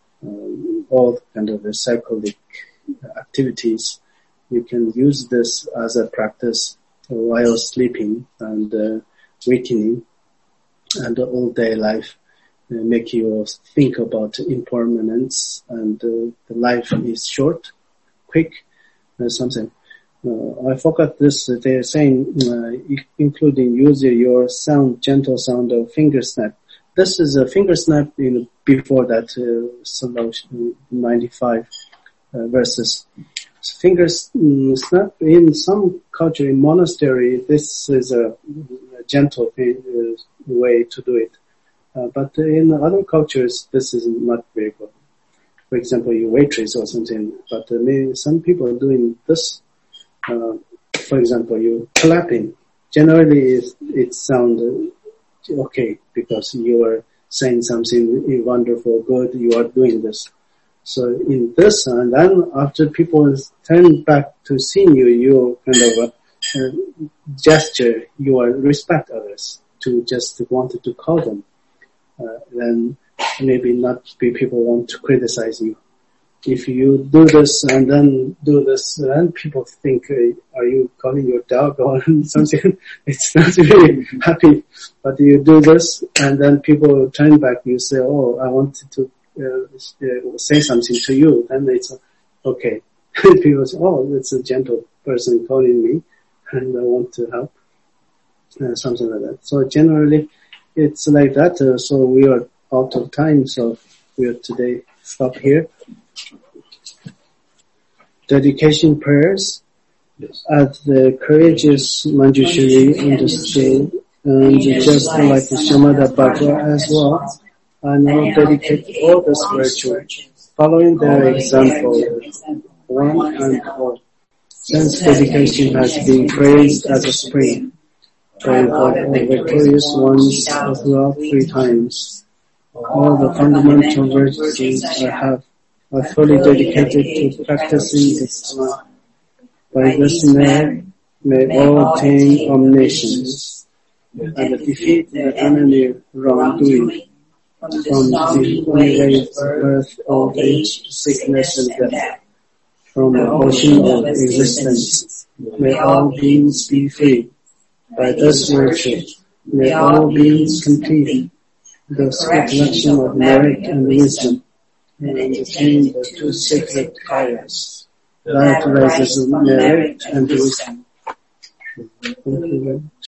um, all kind of the cyclic activities, you can use this as a practice while sleeping and uh, wakening, and the all day life uh, make you think about impermanence, and uh, the life is short, quick, uh, something. Uh, I forgot this. Uh, they are saying, uh, including using your sound, gentle sound of finger snap. This is a finger snap in before that uh, ninety-five uh, verses. Finger snap in some culture, in monastery, this is a, a gentle thing, uh, way to do it. Uh, but in other cultures, this is not very good. For example, you waitress or something. But uh, maybe some people are doing this. Uh, for example, you clapping. Generally, it, it sounds uh, okay because you are saying something wonderful, good. You are doing this. So in this, and then after people turn back to seeing you, you kind of uh, uh, gesture. You are respect others to just wanted to call them. Uh, then maybe not be people want to criticize you. If you do this and then do this, then people think, uh, are you calling your dog or something? It's not really happy. But you do this and then people turn back, you say, oh, I wanted to uh, uh, say something to you. Then it's, uh, okay. People say, oh, it's a gentle person calling me and I want to help. Uh, something like that. So generally, it's like that. Uh, so we are out of time, so we'll today stop here. Dedication prayers. Yes. As the courageous Manjushri understood, and just like Shamadha Bhatta as well, I now dedicate all the virtues, following their example, one and all. Since dedication has been praised as a spring, pray for the victorious ones throughout three times. All the fundamental virtues I have are fully dedicated to practicing Dhamma. By this merit, may all attain omniscience and defeat the enemy wrongdoing. from this from stormy the wave of birth, old age, sickness, and death, from the the ocean of existence. May all beings be free. By this virtue, may all beings complete the collection of merit and wisdom, and attain the two sacred kayas, that arises of merit and wisdom. Thank you.